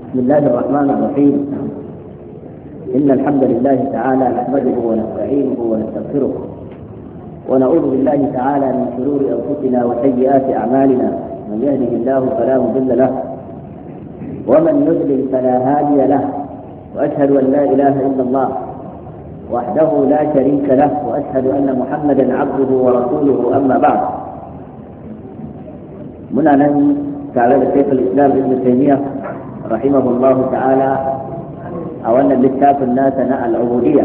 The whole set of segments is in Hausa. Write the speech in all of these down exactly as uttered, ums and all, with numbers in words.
بسم الله الرحمن الرحيم. إن الحمد لله تعالى نحمده ونستعينه ونستغفره ونعوذ بالله تعالى من شرور أنفسنا وسيئات أعمالنا. من يهده الله فلا مضل له ومن يضلل فلا هادي له، وأشهد أن لا إله إلا الله وحده لا شريك له، وأشهد أن محمدا عبده ورسوله. أما بعد، منا نن تعالى شيخ الإسلام ابن تيمية رحمه الله تعالى أولا لكتاب الناس ناء العبودية.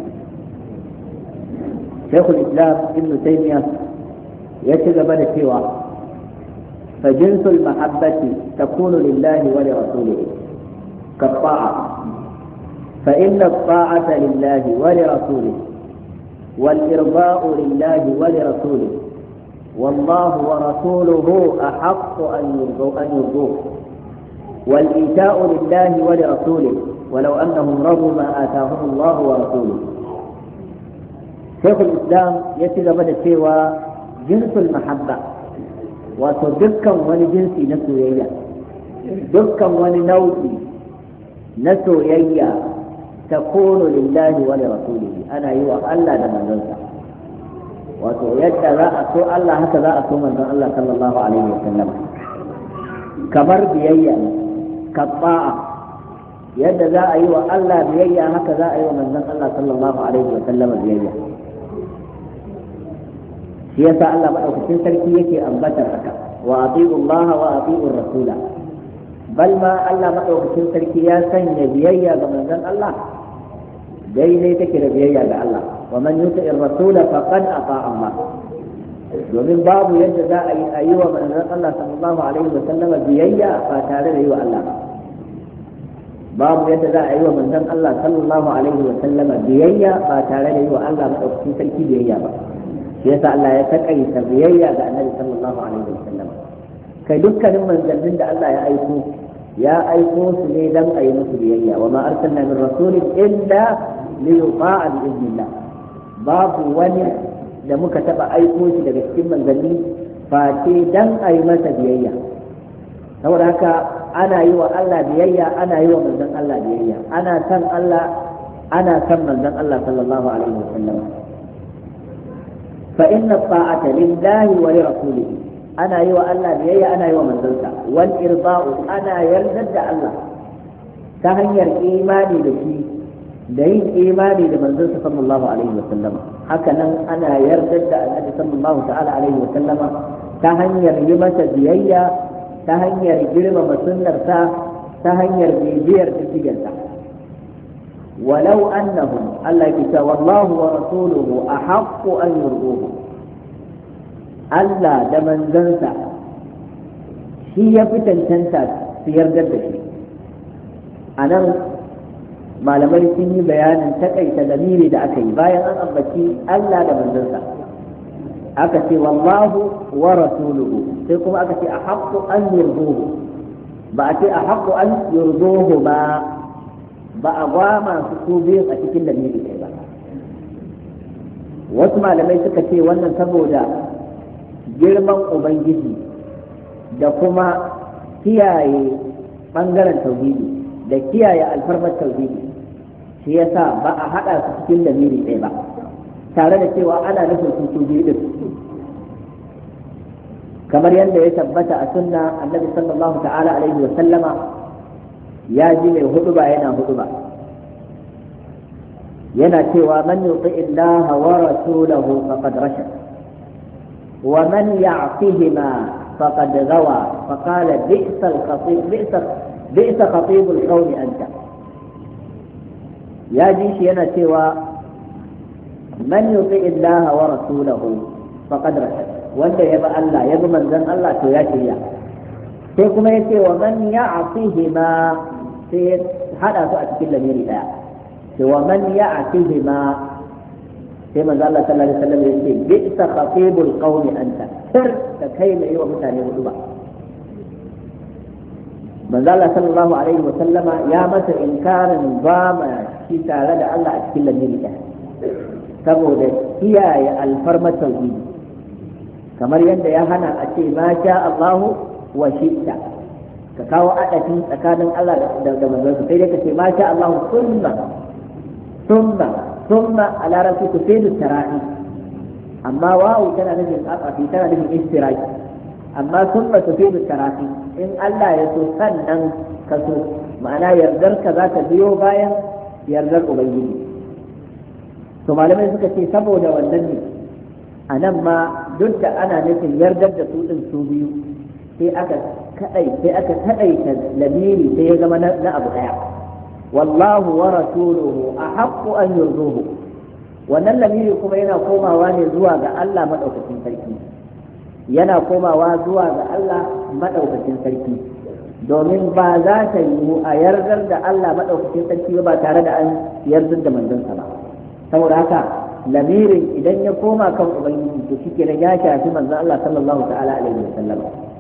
شيخ الإسلام ابن تيمية يتجب السوى فجنس المحبة تكون لله ولرسوله كالطاعة، فإن الطاعة لله ولرسوله والإرضاء لله ولرسوله، والله ورسوله أحق أن يرضوه، والإيتاء لله ولرسوله ولو أنهم رضوا ما آتاهم الله ورسوله. شيخ الإسلام يتجب السوى جنس المحبة، وتدكا ولجنسي نسويا، دكا ولنوئي نسويا تكون لله ولرسوله. أنا أيوة ألا لمن ننسى وتؤيد ذا أسوء الله هكذا أسوء من الله صلى الله عليه وسلم. كبر بيئا كالطاعة يد ذا أيوة ألا بيئا هكذا أيوة من الله صلى الله عليه وسلم بيئا. سياسة الله مأوكسين تركية أنبتا لك وأطيعوا الله وأطيعوا الرسول، بل ما الله مأوكسين تركية سنة بيئا بمن الله ديني تكر بيئا بالله، ومن يطع الرسول فقد أطاع الله. ومن باب يجزى أيوة من الله صلى الله عليه وسلم بيئا فتعالى أيوة الله، باب يجزى أيوة من الله صلى الله عليه وسلم بيئا فتعالى أيوة الله مأوكسين تركية بيئا. yasa Allah ya takaita biyayya ga Annabi sallallahu alaihi wasallam. Kai dukkanin manzannin da Allah ya aiko ya aiko su ne dan a yi musu biyayya. Wa ma arsalna min rasulin illa li yuta'a bi idnillah. Babu wani da muka taba aiko shi daga cikin manzanni face dan a yi masa biyayya. Saboda haka ana yi wa Allah biyayya, ana yi wa manzon Allah biyayya, ana san Allah, ana san manzon Allah sallallahu alaihi wasallam. فإن الطاعة لله ولرسوله أنا يوى الله بيئة أنا يوى منزلتا، والإرضاء أنا يرزد الله تهير إيماني لشي دين إيماني لمنزلتا صلى الله عليه وسلم. هكذا أنا يرزد النبي صلى الله تعالى عليه وسلم تهير يمس بيئة، تهير جرم مسنرتا، تهير بيجير تسجلتا. ولو أنهم الله كتاب والله ورسوله أحق أن يرضوه. ألا دمن زنسا هي فتن تنسى في يردد شيء. أنا ما لم يسني بيانا تكي تدميري دا أكي بايا أن أبكي ألا دمن زنسا أكتي والله ورسوله سيكم أكتي أحق أن يرضوه، بأتي أحق أن يرضوه ما ba a gwama su biyu a cikin lamiri ɗaya ba. Wasu malamai suka ce wannan saboda girman Ubangiji da kuma kiyaye ɓangaren tauhidi da kiyaye alfarmar tauhidi, shi yasa ba a haɗa su cikin lamiri ɗaya ba, tare da cewa ana nufin su biyu ɗin. Kamar yadda ya tabbata a sunna Annabi sallallahu ta'ala alaihi wa sallama ya ji mai hudu ba yana hudu ba yana cewa man yuti illaha wa rasulahu faqad rashad wa man ya'tihima faqad gawa faqala bi'sa al-khatib bi'sa bi'sa khatib al-qawm anta. ya ji shi yana cewa man yuti illaha wa rasulahu faqad rashad, wanda ya bi Allah ya bi manzon Allah to ya shirya. sai kuma yace wa man ya'tihima sai ya hada su a cikin lamiri daya, sai wa man ya'tihima sai manzo Allah sallallahu alaihi wasallam ya ce bi'sa khatibul qawmi anta, sir da kai mai wa mutane hudu ba. manzo Allah sallallahu alaihi wasallam ya masa inkarin ba ma shi tare da Allah a cikin lamiri daya saboda kiyaye alfarmar tauhidi, kamar yadda ya hana a ce ma sha Allahu wa shi'ta, ka kawo adafin tsakanin Allah da da manzon sai dai ka ce ma sha Allah sunna sunna sunna a larabci tufidu tarahi amma wawu tana nufin afafi tana nufin istiraki amma sunna tufidu tarahi in Allah ya so sannan ka so ma'ana yardar ka za ta biyo bayan yardar ubangiji to malamai suka ce saboda wannan ne a nan ma duk da ana nufin yardar da su din su biyu sai aka kadai sai aka kadaita lamiri sai ya zama na abu daya wallahu wa rasuluhu ahaqqu an yurduhu wannan lamiri kuma yana komawa ne zuwa ga Allah madaukakin sarki yana komawa zuwa ga Allah madaukakin sarki domin ba za ta yi a yardar da Allah madaukakin sarki ba tare da an yardar da manzon ba saboda haka lamirin idan ya koma kan ubangiji to shikenan ya shafi manzon Allah sallallahu ta'ala alaihi wasallam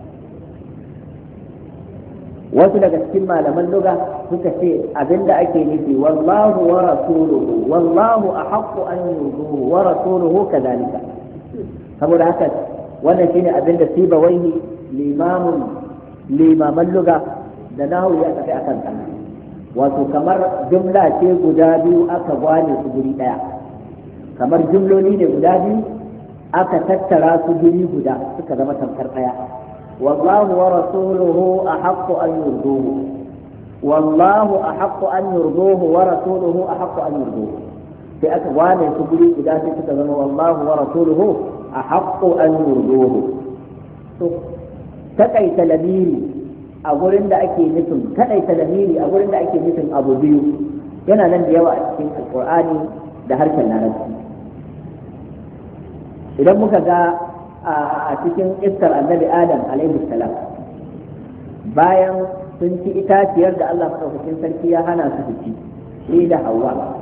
wasu daga cikin malaman lugha suka ce abinda ake nufi wallahu wa rasuluhu wallahu ahaqqu an yuduhu wa rasuluhu kadhalika saboda haka wannan shine abinda sibawaihi limamun limaman lugha da nahu ya tafi akan ta wato kamar jumla ce guda biyu aka gwane su guri daya kamar jumloli ne guda biyu aka tattara su guri guda suka zama tamkar daya wallahu wa rasuluhu ahaqqu an yurduhu wallahu ahaqqu an yurduhu wa rasuluhu ahaqqu an yurduhu sai aka gwane su guri guda sai suka zama wallahu wa rasuluhu ahaqqu an yurduhu to takaita lamiri a gurin da ake nufin kadaita lamiri a gurin da ake nufin abu biyu yana nan da yawa a cikin alqur'ani da harshen larabci idan muka ga a cikin iskar annabi adam alaihi salam bayan sun ci itaciyar da Allah madaukakin sarki ya hana su ci shi da Hawwa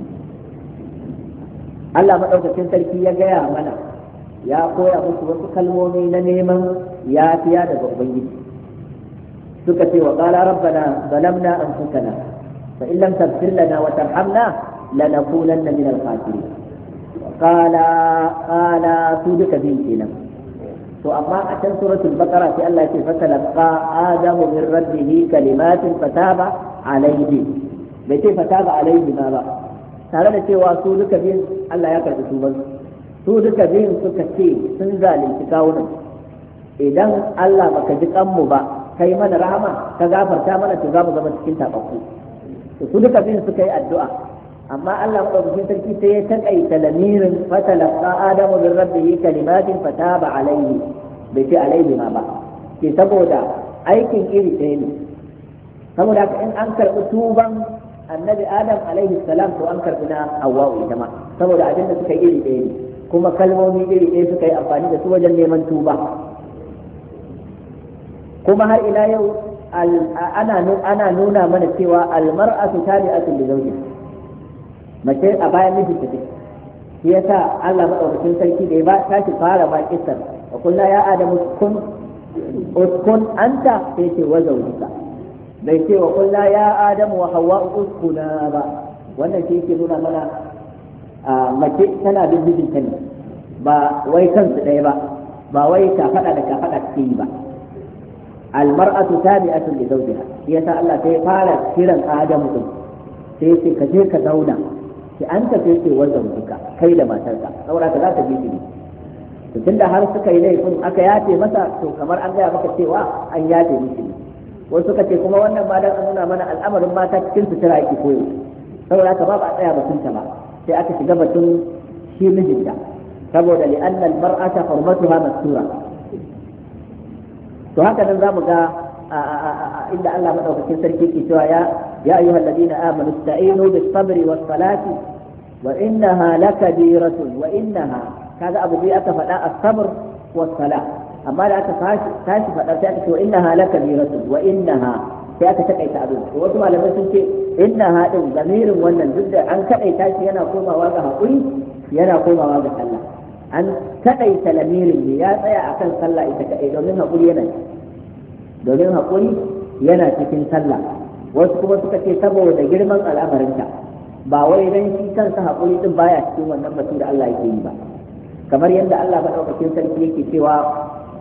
Allah madaukakin sarki ya gaya mana ya koya musu wasu kalmomi na neman yafiya daga ubangiji suka ce wa qala rabbana zalamna anfusana fa in lam taghfir lana wa tarhamna lanakunanna min al-khasirin qala qala su duka bin kenan to amma a can suratul baqara sai Allah ya ce fatalaqa adamu min rabbih kalimatin fataba alayhi bai ce fataba alayhi ma ba tare da cewa su duka bin Allah ya karbi tuban su duka bin suka ce sun zalunci kawunan idan Allah baka ji kanmu ba kai mana rahama ka gafarta mana to za mu zama cikin tabakku to su duka bin suka yi addu'a amma Allah madaukakin sarki sai ya takaita lamirin fatalaqa adamu min rabbihi kalimatin fataba alayhi bai ce alayhi ma ba ke saboda aikin iri ɗaya ne saboda haka in an karɓi tuban annabi adam alaihi salam to an karɓi na hawwa'u ita ma saboda abin da suka yi iri ɗaya ne kuma kalmomi iri ɗaya suka yi amfani da su wajen neman tuba kuma har ila yau ana nuna mana cewa almar'atu tabi'atun li zawjiha mace a bayan miji take shi yasa Allah madaukakin sarki da ya ba tashi fara ba kissar wa kullu ya adamu kun uskun anta sai ce wa zawjika bai ce wa kullu ya adamu wa hawwa uskuna ba wannan shi yake nuna mana mace tana bin mijinta ne ba wai kansu ɗaya ba ba wai ka faɗa da ka faɗa take yi ba almar'atu tabi'atun li zawjiha yasa Allah sai fara kiran Adamu din sai ce ka je ka zauna ki an tafi ce wannan duka kai da matarka saboda ka za ta bi ni to tunda har suka yi laifin aka yafe masa to kamar an gaya maka cewa an yafe miki ne wasu suka ce kuma wannan ma dan an nuna mana al'amarin mata cikin sutura yake koyo saboda haka ba ba a tsaya batunta ba sai aka shiga batun shi mijinta saboda li'anna al-mar'ata hurmatuha mastura to haka nan zamu ga inda Allah madaukakin sarki ke cewa ya ya ayyuhal ladina amanu ista'inu bis sabri was salati wa innaha lakabiratun wa innaha kaga abu bi aka faɗa as-sabr was salat amma da aka tashi tashi faɗa sai aka ce wa innaha lakabiratun wa innaha sai aka takaita abin to wasu malamai sun ce innaha din zamirin wannan duk da an kadaita shi yana komawa ga hakuri yana komawa ga sallah an kadaita lamirin ne ya tsaya akan sallah ita kadai domin hakuri yana domin hakuri yana cikin sallah wasu kuma suka ce saboda girman al'amarinta ba wai dan shi kansa hakuri din baya cikin wannan batu da Allah yake yi ba kamar yadda Allah madaukakin sarki yake cewa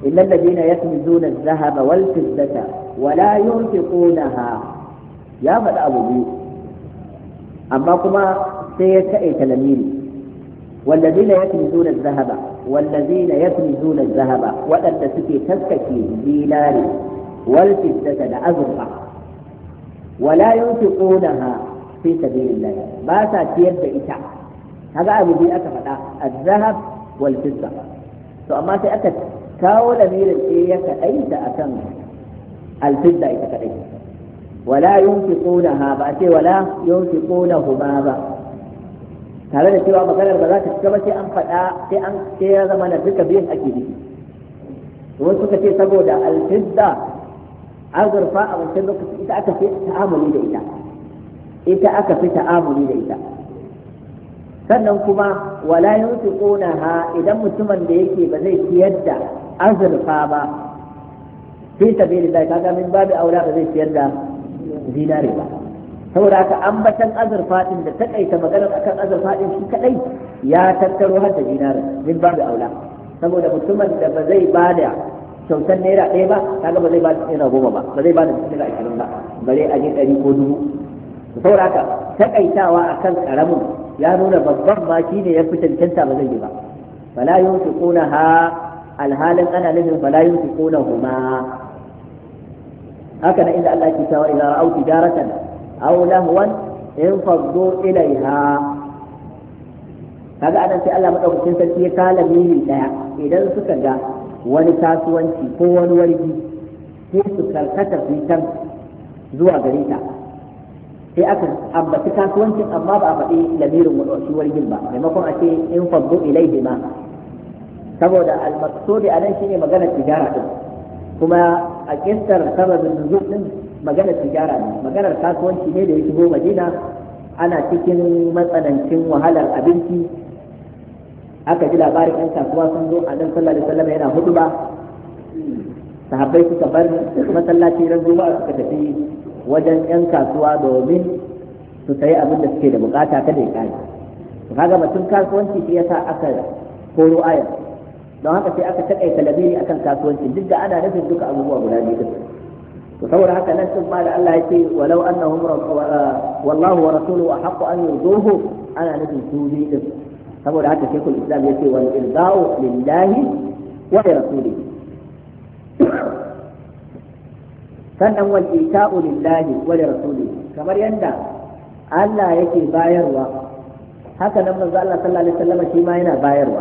illal ladina yaknizuna adh-dhahaba wal fiddata wa la yunfiqunaha ya faɗi abu biyu amma kuma sai ya taƙaita lamiri والذين يكنزون الذهب والذين يكنزون الذهب وأن سكي تسكي دينار والفضة لأزرقة ولا ينفقونها في سبيل الله ما تأتير بإتع هذا أبو بي أكفت الذهب والفضة فأما تأكد كاول أمير الإيك أيت أكم الفضة إتكأيت ولا ينفقونها بأتي ولا ينفقونهما بأ tare da cewa maganar ba za ta cika ba sai an faɗa sai an sai ya zama na duka biyan ake nufi wasu suka ce saboda alfidda azurfa a wancan lokaci ita aka fi ta'amuli da ita ita aka fi ta'amuli da ita sannan kuma wala yunfiqunaha idan mutumin da yake ba zai ciyar da azurfa ba fi sabilillah kaga min babu aula ba zai ciyar da zinare ba saboda haka ambatan azurfa din da takaita maganar akan azurfa din shi kadai ya tattaro har da dinara min babu aula saboda mutumin da ba zai bada kyautar naira ɗaya ba kaga ba zai bada naira goma ba ba zai bada naira ashirin ba bare a je ɗari ko dubu saboda haka takaitawa akan karamin ya nuna babban ma shine ya fi cancanta ba zai yi ba fala yunfiqunaha alhalin ana nufin fala yunfiqunahuma haka nan inda Allah ya ce wa idza ra'aw tijaratan أو لهوا انفضوا إليها kaga anan sai Allah madaukakin sarki ya kala mili daya idan suka ga wani kasuwanci ko wani wargi sai su karkata su can zuwa gare ta sai aka ambaci kasuwancin amma ba a faɗi lamirin shi wargin ba maimakon a ce in faddu ilaihi ma saboda al-maqsudi anan shine maganar tijara din kuma a kissar sababin nuzul din maganar tijara ne maganar kasuwanci ne da ya shigo Madina ana cikin matsanancin wahalar abinci aka ji labarin yan kasuwa sun zo annabi sallallahu alaihi wasallam yana huduba sahabbai suka bar masallaci ran juma'a suka tafi wajen yan kasuwa domin su sayi abin da suke da bukata kada ya kare to kaga batun kasuwanci shi yasa aka koro ayar don haka sai aka takaita labiri akan kasuwanci duk da ana nufin duka abubuwa guda biyu to saboda haka nan sun ba da Allah yake walau annahum wallahu wa rasuluhu ahqqu an yurduhu ana nufin su bi din saboda haka shekul islam yace wal irda'u lillahi wa li rasulihi sannan wal ita'u lillahi wa li rasulihi kamar yanda Allah yake bayarwa haka nan manzo Allah sallallahu alaihi wasallam shi ma yana bayarwa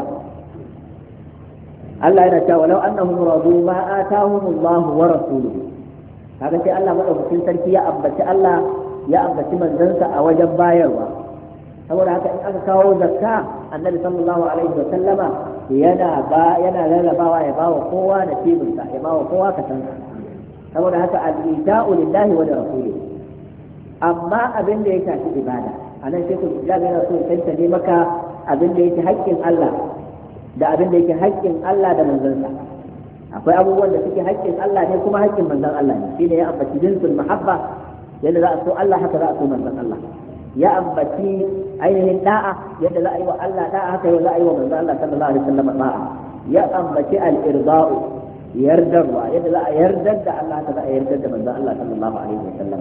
Allah yana cewa walau annahum radu ma atahum Allah wa rasuluhu kaga sai Allah madaukakin sarki ya ambaci Allah ya ambaci manzansa a wajen bayarwa saboda haka in aka kawo zakka annabi sallallahu alaihi wa sallama yana ba yana rarrabawa ya bawa kowa da tibinsa ya bawa kowa kasansa saboda haka al-ita'u lillahi wa rasulihi amma abin da ya shafi ibada anan sai ku islam yana so ya tantance maka abin da yake haƙƙin Allah da abin da yake haƙƙin Allah da manzansa akwai abubuwan da suke haƙƙin Allah ne kuma haƙƙin manzon Allah ne shine ya ambaci jinsul mahabba yadda za a so Allah haka za a so manzon Allah ya ambaci ainihin da'a yadda za a yi wa Allah da'a haka za a yi wa manzon Allah sallallahu alaihi wasallam da'a ya ambaci al-irda'u yardarwa yadda za a yardar da Allah haka za a yardar da manzon Allah sallallahu alaihi wasallam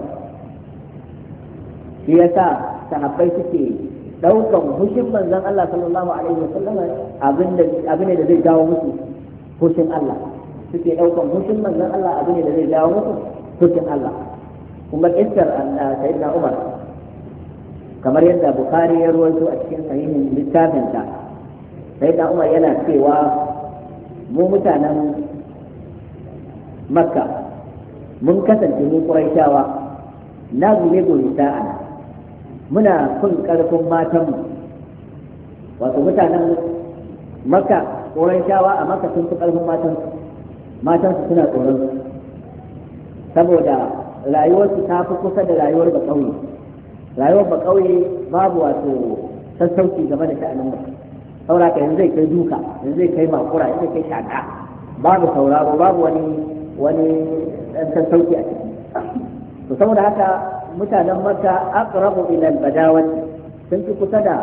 shi yasa sahabbai suke daukan hushin manzon Allah sallallahu alaihi wasallam abin da abin da zai jawo musu hushin Allah suke daukan hushin manzon Allah abin da zai jawo musu hushin Allah kuma kissar sayyidina Umar kamar yadda Bukhari ya rawaito a cikin sahihin littafin sa sayyidina Umar yana cewa mu mutanen Makka mun kasance mu Quraishawa na gune gune ta'ana muna kun karfin matanmu wato mutanen Makka Quraishawa a Makka sun fi karfin matansu matansu suna tsoron saboda rayuwarsu ta fi kusa da rayuwar ba kauye rayuwar ba kauye babu wato sassauci game da sha'anin ba saboda ka yanzu zai kai duka yanzu zai kai makura yanzu zai kai shaka babu sauraro babu wani wani dan sassauci a ciki to saboda haka mutanen Makka aqrabu ila al-badawati sun fi kusa da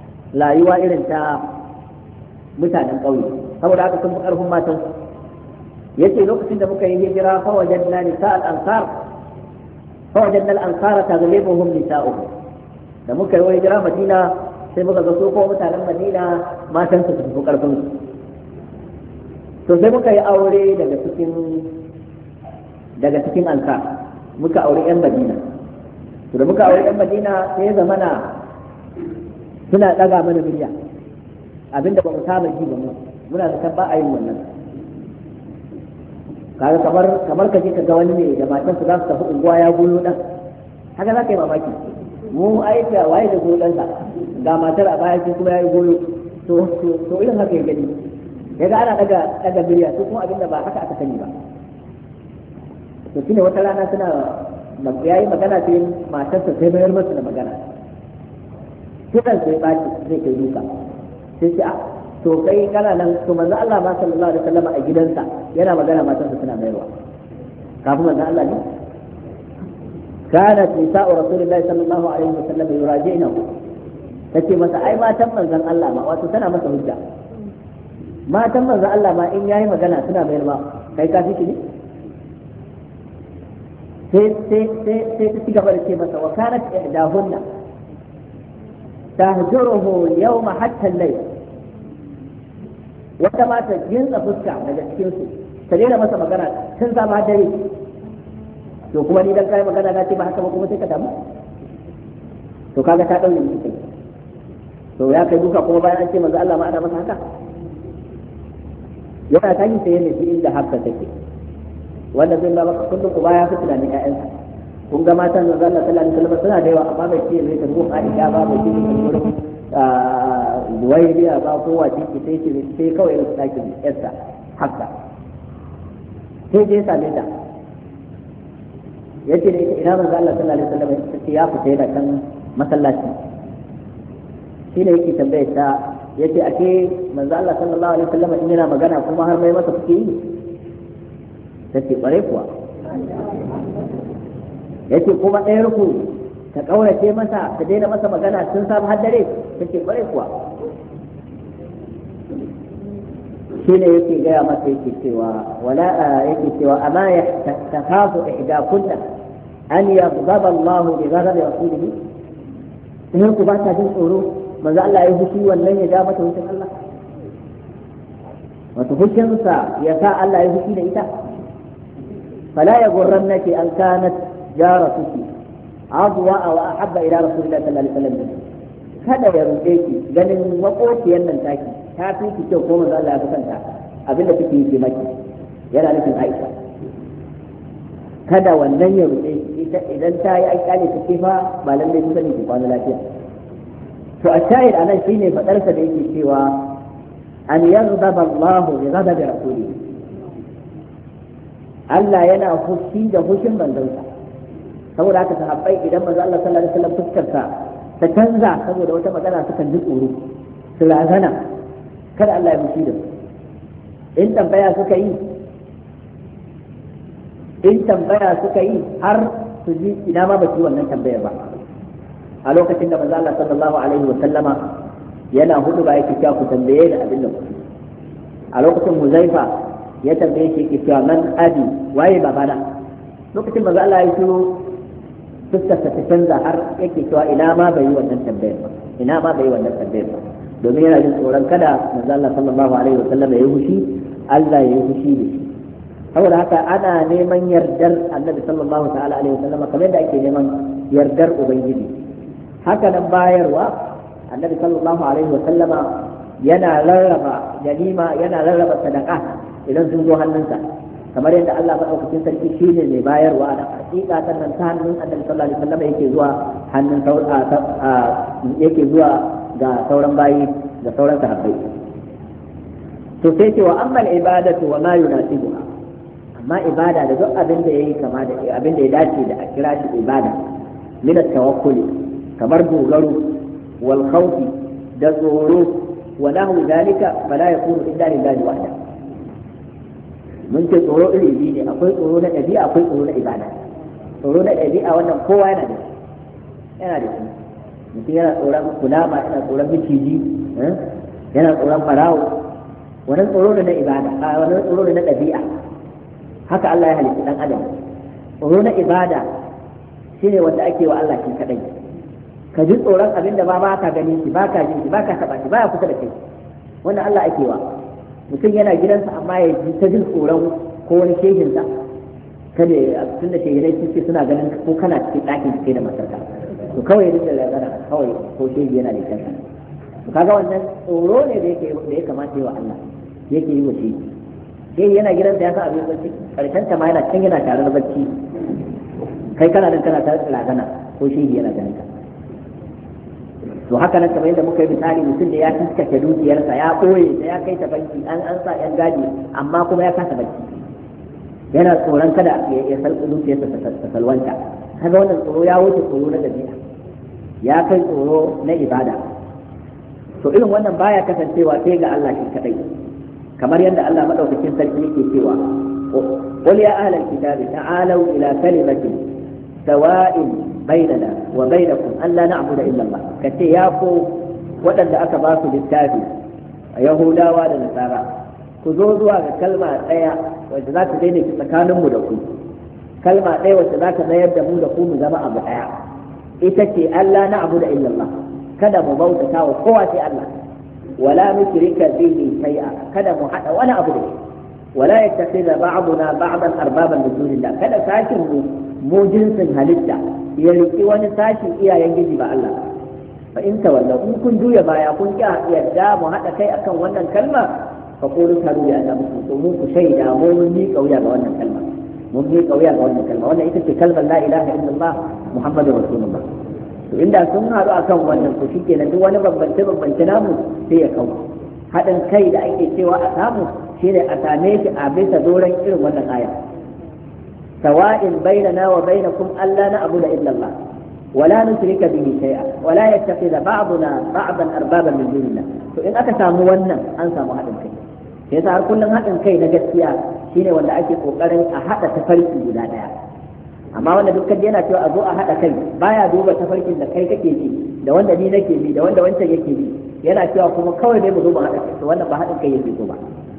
rayuwa irin ta mutanen kauye saboda haka sun fi karfin matansu yace lokacin da muka yi hijira fa wajadna nisa al-ansar fa wajadna al-ansar taghlibuhum nisa'uhum da muka yi hijira Madina sai muka ga su ko mutanen Madina matan su su karfin su to sai muka yi aure daga cikin daga cikin ansar muka aure yan Madina to da muka aure yan Madina sai ya zamana suna daga mana murya abinda ba mu saba ji ba mu muna da kan ba a yin wannan kaga kamar kamar kaje ka ga wani ne da matan su za su tafi unguwa ya goyo dan haka za ka yi mamaki mu aika waye da goyo dan sa ga matar a baya kuma ya yi goyo to to irin haka ya gani yaga ana daga daga murya su kuma abinda ba haka aka sani ba to shine wata rana suna yayi magana sai matarsa sai bayar masa da magana kidan sai baci zai kai duka sai ce a to kai kana nan to manzo Allah ma sallallahu alaihi wasallam a gidansa yana magana matarsa suna bayarwa kafin manzo Allah ne kanat nisa'u rasulillahi sallallahu alaihi wasallam yuraji'nahu tace masa ai matan manzon Allah ma wato tana masa hujja matan manzon Allah ma in yayi magana suna bayarwa kai ka fi ne sai sai sai sai ta cigaba da ce masa wa kanat ihdahunna tahjuruhu yawma hatta al-layl wata mata jinsa fuska daga cikin su ta daina masa magana tun zama dare to kuma ni dan kai magana na ce ba haka ba kuma sai ka damu to kaga ta daure miki kai to ya kai duka kuma bayan an ce manzo Allah ma ana masa haka yana tashi sai ne shi inda haka take wanda zai ba maka kullum uba ya fi tunanin ƴaƴansa kun ga matan manzo Allah sallallahu alaihi wasallam suna da yawa amma bai ce zai tarbo Aisha ba bai ce zai tarbo Duwaibiya ba kowa ciki sai ce sai kawai ya sake yarsa haka sai je same ta yace da ita ina manzo Allah sallallahu alaihi wasallam sai ya fita yana kan masallaci shine yake tambaye ta yace ake manzo Allah sallallahu alaihi wasallam in yana magana kuma har mai masa fuke yi tace kware kuwa yace kuma ɗayar ku ta kaurace masa ta daina masa magana tun samu har dare take kware kuwa shine yake gaya masa yake cewa wala yake cewa amma ya takhafu ihda kunna an yaghdaba Allah bi ghadabi rasulihi in ku ba ta jin tsoro manzo Allah ya fushi wannan ya ja mata hushin Allah wato hushin sa ya sa Allah ya fushi da ita fala yaghurrannaki an kanat jaratuki adwa wa ahabba ila rasulillahi sallallahu alaihi wasallam kada ya ruɗe ki ganin makociyar nan taki ta fi ki kyau ko manzo Allah ya kusanta abinda kike yi maki yana nufin Aisha kada wannan ya ruɗe ita idan ta yi aikali ta kifa ba lalle su sani ki kwana lafiya to a shahid anan shine fadar sa da yake cewa an yaghdaba Allah bi ghadabi rasulihi Allah yana fushi da fushin bandansa saboda haka sahabbai idan manzo Allah sallallahu alaihi wasallam fuskarsa ta canza saboda wata magana sukan ji tsoro su razana kada Allah ya fushi da su in tambaya suka yi in tambaya suka yi har su ji ina ma ba su wannan tambayar ba a lokacin da manzo Allah sallallahu alaihi wasallama yana hudu ba yake cewa ku tambaye da abin da ku a lokacin Huzaifa ya tambaye shi yake cewa man abi waye babana lokacin manzo Allah ya shiru fuskar ta canza har yake cewa ina ma bai yi wannan tambayar ba ina ma bai yi wannan tambayar ba domin yana jin tsoron kada manzo Allah sallallahu alaihi wasallam ya yi fushi Allah ya yi fushi da shi saboda haka ana neman yardar Annabi sallallahu ta'ala alaihi wasallam kamar da ake neman yardar ubangiji haka nan bayarwa Annabi sallallahu alaihi wasallam yana rarraba ganima yana rarraba sadaka idan sun zo hannunsa kamar yadda Allah madaukakin sarki shine mai bayarwa da hakika sannan ta hannun Annabi sallallahu alaihi wasallam yake zuwa hannun yake zuwa ga sauran bayi da sauran sahabbai to sai ce wa amma ibadatu wa ma yunasibuha amma ibada da duk abin da yayi kama da abin da ya dace da a kira shi ibada min at-tawakkul kamar dogaro wal khawfi da tsoro wa lahu dalika fala yakunu illa lillahi wahda mun ce tsoro iri biyu ne akwai tsoro na ɗabi'a akwai tsoro na ibada tsoro na ɗabi'a wannan kowa yana da yana da shi mutum yana tsoron kulama yana tsoron miciji yana tsoron farawo wannan tsoro ne na ibada a wannan tsoro ne na ɗabi'a haka Allah ya halitta dan adam tsoro na ibada shine wanda ake wa Allah shi kadai ka ji tsoron abin da ba ba ka gani shi ba ka jin shi ba ka taba shi ba ya kusa da kai wannan Allah ake wa mutum yana gidansa amma ya ji ta jin tsoron ko wani shehinsa kada tun da shehinai suke suna ganin ko kana cikin ɗakin kai da matarka to kawai duk da lagana kawai ko shehi yana da kanka to kaga wannan tsoro ne da yake da ya kamata yi wa Allah yake yi wa shehi shehi yana gidansa ya sa abin bacci karshen ta ma yana can yana tare da bacci kai kana nan kana tare da lagana ko shehi yana ganin ka to haka nan kamar yadda muka yi misali mutum da ya fuskace dukiyarsa ya ɓoye da ya kai ta banki an an sa yan gadi amma kuma ya kasa bacci yana tsoron kada ya salƙi dukiyarsa ta salwanta kaga wannan tsoro ya wuce tsoro na dabi'a ya kai tsoro na ibada to irin wannan baya kasancewa sai ga Allah shi kadai kamar yadda Allah madaukakin sarki yake cewa qul ya ahlal kitabi ta'alu ila kalimatin sawa'in بيننا وبينكم ألا نعبد إلا الله كتي ياكو ودن أكا باسو للتابي يهودا وادا نسارا كذوزوا كلمة ايا وجزاك ديني في سكان مدكو كلمة ايا وجزاك لا يبدأ مدكو مزمع بحيا إتكي ألا نعبد إلا الله كذا مبوتك وقوة الله ولا نشرك به شيئا كذا محدث ولا أبدا ولا يتخذ بعضنا بعضا أربابا من دون الله كذا ساكن مو جنس هلتا ya riƙi wani sashin iyayen giji ba Allah fa in tawalla in kun juya baya kun ki yadda mu haɗa kai akan wannan kalma fa qulu taru ya da muku to mu ku shaida mu mun mi kauya ga wannan kalma mun mi kauya ga wannan kalma wannan ita ce kalmar la ilaha illallah muhammadur rasulullah to inda sun haɗu akan wannan to shikenan duk wani bambance bambance namu sai ya kawo haɗin kai da ake cewa a samu shine a same shi a bisa doron irin wannan aya سواء بيننا وبينكم ألا نعبد إلا الله ولا نشرك به شيئا ولا يتخذ بعضنا بعضا أربابا من دون الله فإن أكثر مولنا أنسى مهد كي يسعر كل هذا كي نجسيا شيني ولا أجي قرن أحد تفريق بلا داع أما وانا دوكا دينا تيو أزو أحد كي بايا دوبا تفريق إلا كي كي بي da wanda ni nake bi da wanda wancan yake bi yana cewa kuma kawai dai mu zo mu haɗa kai to wannan ba haɗin kai yake zo ba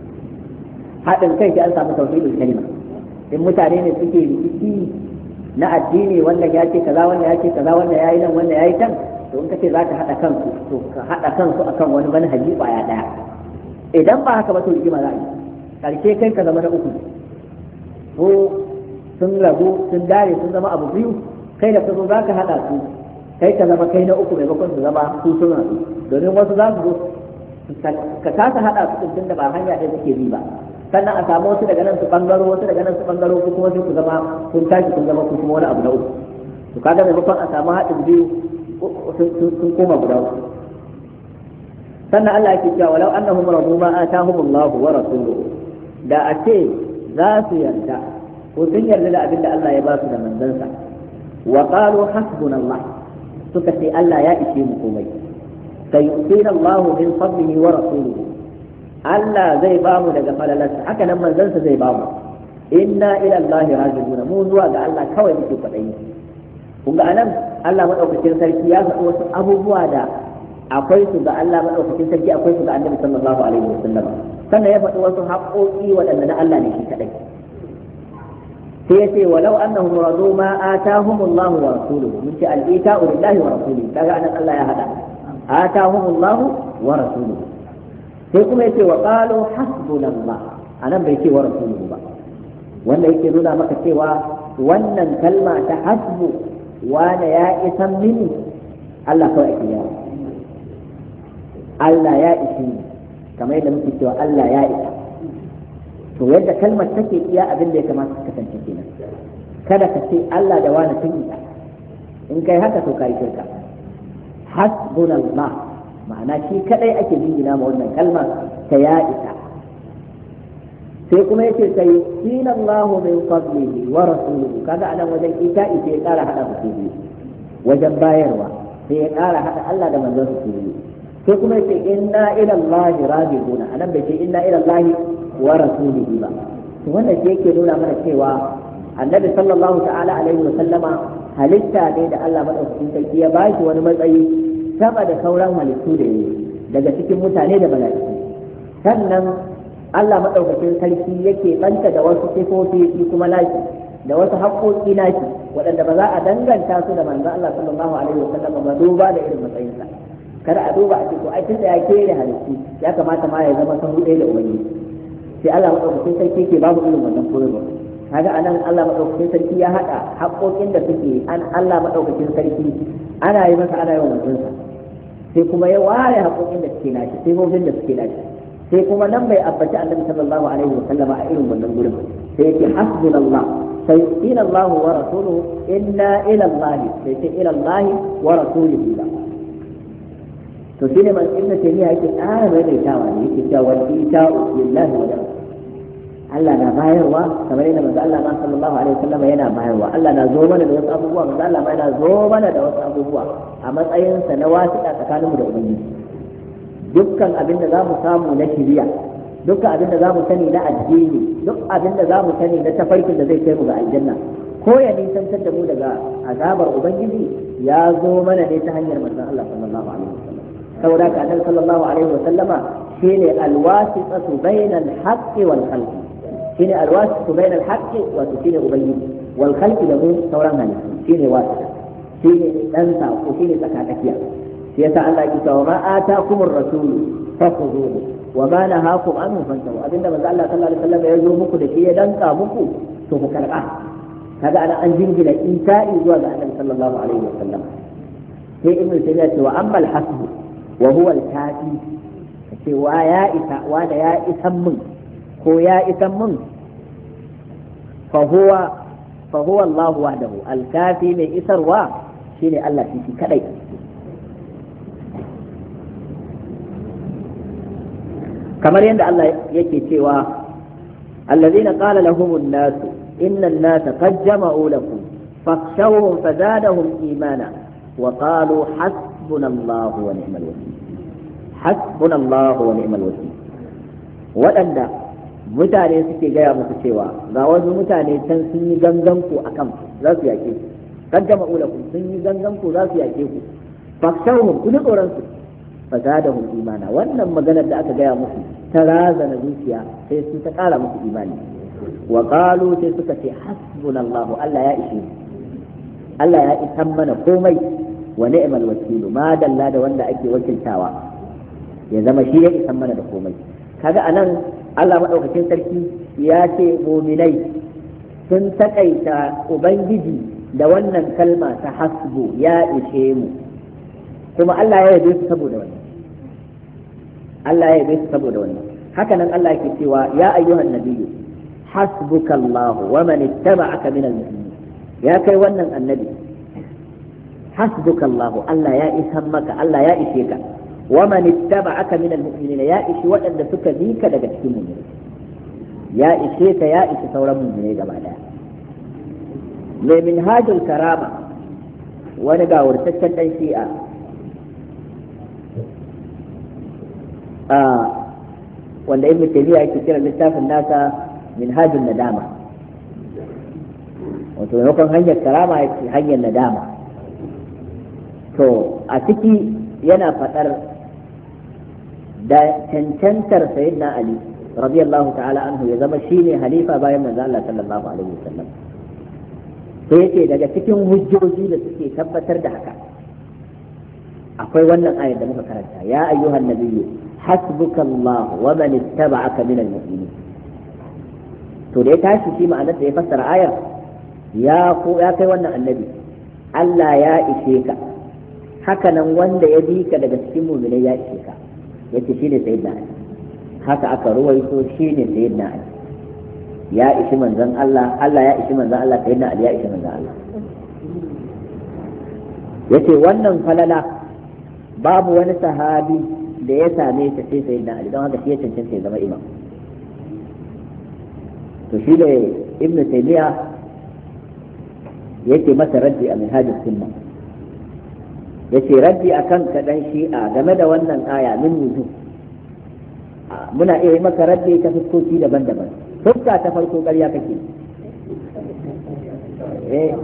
haɗin kai sai an samu tauhidul kalima in mutane ne suke rikici na addini wannan ya ce kaza wannan ya ce kaza wannan ya yi nan wannan ya yi can to in kace za ka haɗa kansu to ka haɗa kansu akan wani manhaji ƙwaya ɗaya idan ba haka ba to rigima za a yi ƙarshe kai ka zama na uku ko sun rabu sun dare sun zama abu biyu kai da ka zo za ka haɗa su kai ka zama kai na uku maimakon su zama su sun haɗu domin wasu za su zo ka kasa haɗa su tun da ba hanya ɗaya suke bi ba sannan a samu wasu daga nan su bangaro wasu daga nan su bangaro ko kuma sai ku zama kun tashi kun zama ku kuma wani abu na uku to kaga maimakon a samu haɗin biyu sun koma guda uku sannan Allah yake cewa walau annahum radu ma atahum Allah wa rasuluhu da a ce za su yarda ko sun yarda da abin da Allah ya ba su da manzansa wa qalu hasbunallah suka ce Allah ya ishe mu komai sayu'tina Allah min fadlihi wa rasuluhu Allah zai ba mu daga falalarsa haka nan manzansa zai ba mu inna ila Allah rajiun mu zuwa ga Allah kawai muke kwadayi kun ga anan Allah madaukakin sarki ya faɗi wasu abubuwa da akwai su ga Allah madaukakin sarki akwai su ga Annabi sallallahu alaihi wasallam sannan ya faɗi wasu haƙoƙi waɗanda na Allah ne shi kadai sai ya ce walau annahum radu ma atahum Allah wa rasuluhu mun ce al-ita'u lillahi wa rasulihi kaga anan Allah ya hada atahum Allah wa rasuluhu sai kuma yace wa qalu hasbunallah anan bai ce wa rasuluhu ba wanda yake nuna maka cewa wannan kalma ta hasbu wanda ya isan mini Allah kawai ake yawa Allah ya ishi kamar yadda muke cewa Allah ya isa to yadda kalmar take iya abin da ya kamata ka kasance kenan kada ka ce Allah da wani sun isa in kai haka to kai shirka hasbunallah ma'ana shi kadai ake jingina ma wannan kalma ta ya isa sai kuma yace sai inna Allahu min fadlihi wa rasuluhu kaga anan wajen ita ita ya kara hada su biyu wajen bayarwa sai ya kara hada Allah da manzon su biyu sai kuma yace inna ila Allahi raji'una anan bai ce inna ila Allahi wa rasulihi ba to wannan shi yake nuna mana cewa annabi sallallahu ta'ala alaihi wa sallama halitta ne da Allah madaukakin sarki ya bashi wani matsayi sama da sauran halittu da yake daga cikin mutane da mala'iku sannan Allah madaukakin sarki yake banta da wasu sifofi kuma nashi da wasu haƙoƙi nashi waɗanda ba za a danganta su da manzo Allah sallallahu alaihi wasallam ba duba da irin matsayinsa kada a duba a cikin ai tunda ya kere halittu ya kamata ma ya zama sahu ɗaya da ubangiji sai Allah madaukakin sarki yake babu irin wannan koyarwa kaga anan Allah madaukakin sarki ya haɗa haƙoƙin da suke an Allah madaukakin sarki ana yi masa ana yi wa mutunsa sai kuma ya ware haƙoƙin da suke nashi sai mofin da suke nashi sai kuma nan bai abbaci annabi sallallahu alaihi wasallam a irin wannan gurin sai yake hasbunallah sai ila Allah wa rasuluhu inna ila Allah sai ce ila Allah wa rasulihi ba to shine man ibn taymiya yake tsara mai da tawa ne yake cewa wal ita'u lillahi wa Allah na bayarwa kamar yadda manzo Allah sallallahu alaihi wasallam yana bayarwa Allah na zo mana da wasu abubuwa manzo Allah ma yana zo mana da wasu abubuwa a matsayin sa na wasiƙa tsakaninmu da ubangiji dukkan abin da zamu samu na shiriya dukkan abin da zamu sani na addini duk abin da zamu sani na tafarkin da zai kai mu ga aljanna ko ya nisantar da mu daga azabar ubangiji ya zo mana ne ta hanyar manzon Allah sallallahu alaihi wasallam saboda ka annabi sallallahu alaihi wasallama shine alwasitatu bainal haqqi wal khalqi shine alwasitatu bainal haqqi wa shine ubangiji wal khalqi da mu sauran halittu shine wasita shine dan sako shine tsakatsakiya shi yasa Allah ya ce wa ma atakumur rasul fakhuduhu wa ma nahakum anhu fantahu abinda manzo Allah sallallahu alaihi wasallam ya zo muku da shi ya danka muku to ku karba kaga ana an jingina isa'i zuwa ga annabi sallallahu alaihi wasallam sai ibnu taymiya ce wa amma al-hasb wa huwa al-kafi ce wa ya isa wa da ya isan mun ko ya isan mun fa huwa fa huwa Allah wahdahu al-kafi mai isarwa shine Allah shi kadai kamar yadda Allah yake cewa alladhina qala lahum an-nas inna an-nasa qad jama'u lakum fakhshawhum fazadahum imana wa qalu hasbunallahu wa ni'mal wakeel hasbunallahu wa ni'mal wakeel wadanda mutane suke gaya musu cewa ga wasu mutane can sun yi ganganku akan za su yake ku qad jama'u lakum sun yi ganganku za su yake ku fakhshawhum ku tsoron su fazadahum imana wannan maganar da aka gaya musu ta razana zuciya sai su ta kara musu imani wa qalu sai suka ce hasbunallahu Allah ya ishe Allah ya isan mana komai wa ni'mal wakil ma dalla da wanda ake wakiltawa ya zama shi ya isan mana da komai kaga anan Allah madaukakin sarki ya ce mu'minai sun takaita ubangiji da wannan kalma ta hasbu ya ishe mu kuma Allah ya yabe su saboda wannan Allah ya yabe su saboda wannan haka nan Allah yake cewa ya ayyuhan nabiyyu hasbukallahu wa man ittaba'aka minal mu'minin ya kai wannan annabi hasbukallahu Allah ya isan maka Allah ya ishe ka wa man ittaba'aka minal mu'minin ya ishi waɗanda suka bi ka daga cikin mu'mini ya ishe ka ya ishi sauran mu'mini gaba daya mai minhajul karama wani gawurtaccen dan shi'a wanda ibn taymiya yake kira littafin nasa minhajun nadama wato maimakon hanyar karama yake hanyar nadama to a ciki yana fadar da cancantar sayyidina ali radiyallahu ta'ala anhu ya zama shine halifa bayan manzo Allah sallallahu alaihi wasallam sai yake daga cikin hujjoji da suke tabbatar da haka akwai wannan ayar da muka karanta ya ayyuhan nabiyyu hasbuka Allah wa man ittaba'aka minal mu'minin to da ya tashi shi ma'anar da ya fassara ayar ya ko ya kai wannan annabi Allah ya ishe ka haka nan wanda ya bi ka daga cikin mu'minai ya ishe ka yace shine sayyidina Ali haka aka ruwaito shine sayyidina Ali ya ishi manzon Allah Allah ya ishi manzon Allah sayyidina Ali ya ishi manzon Allah yace wannan falala babu wani sahabi da ya same ta sai sai na Ali don haka shi ya cancanta ya zama imam to shi da ibn taymiya yake masa raddi a minhajus sunna yace raddi akan kadan shi'a game da wannan aya min wujuh muna iya maka raddi ta fuskoki daban-daban fuska ta farko ƙarya kake eh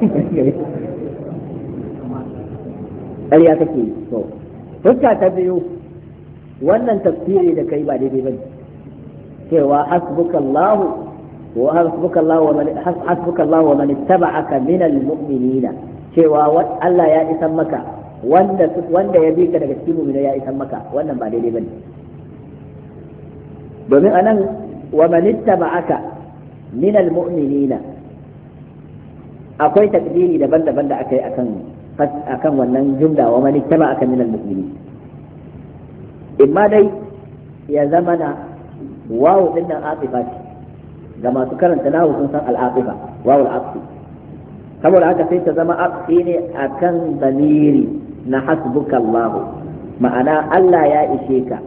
ƙarya kake to fuska ta biyu wannan tafsiri da kai ba daidai bane cewa hasbukallahu wa hasbukallahu wa man hasbukallahu wa man ittaba'aka minal mu'minina cewa Allah ya isan maka wanda wanda ya bi ka daga cikin mu'mina ya isan maka wannan ba daidai bane domin anan wa man ittaba'aka minal mu'minina akwai takdiri daban-daban da aka yi akan akan wannan jumla wa man ittaba'aka minal mu'minin imma dai ya zamana wawu din nan atifa ce ga masu karanta nahu sun san al-atifa wawu al-atifa saboda haka sai ta zama atifi ne akan zamiri na hasbukallahu ma'ana Allah ya ishe ka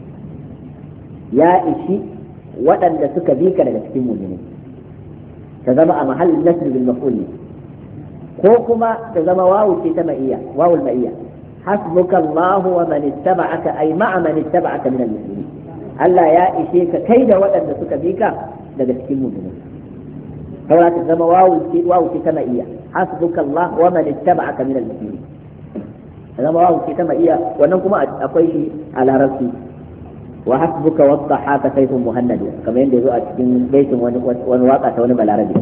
ya ishi waɗanda suka bi ka daga cikin mu'mini ta zama a mahallin nasr bil maf'ul ko kuma ta zama wawu ce ta ma'iyya wawul ma'iyya hasbukallahu wa man ittaba'aka ay ma'a man ittaba'aka min al-muslimin Allah ya ishe ka kai da waɗanda suka bi ka daga cikin mu'mini saboda ta zama wawu ce wawu ce ta ma'iyya hasbukallahu wa man ittaba'aka min al-muslimin zama wawu ce ta ma'iyya wannan kuma akwai shi a larabci wa hasbuka wadhahaka sayfun muhannad kamar yadda yazo a cikin baitin wani wani waka ta wani balarabi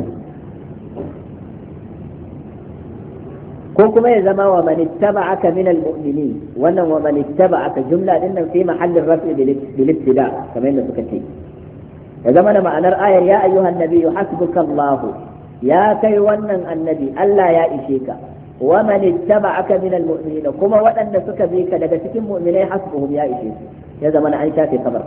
ko kuma ya zama wa man ittaba'aka min almu'minin wannan wa man ittaba'aka jumla din nan fi mahallin raf'i bil ibtida kamar yadda suka ce ya zama da ma'anar ayar ya ayyuhan nabiyyu hasbuka Allah ya kai wannan annabi Allah ya ishe ka wa man ittaba'aka min almu'minin kuma waɗanda suka bi ka daga cikin mu'minai hasbuhum ya ishe su ya zama na an shafe kabar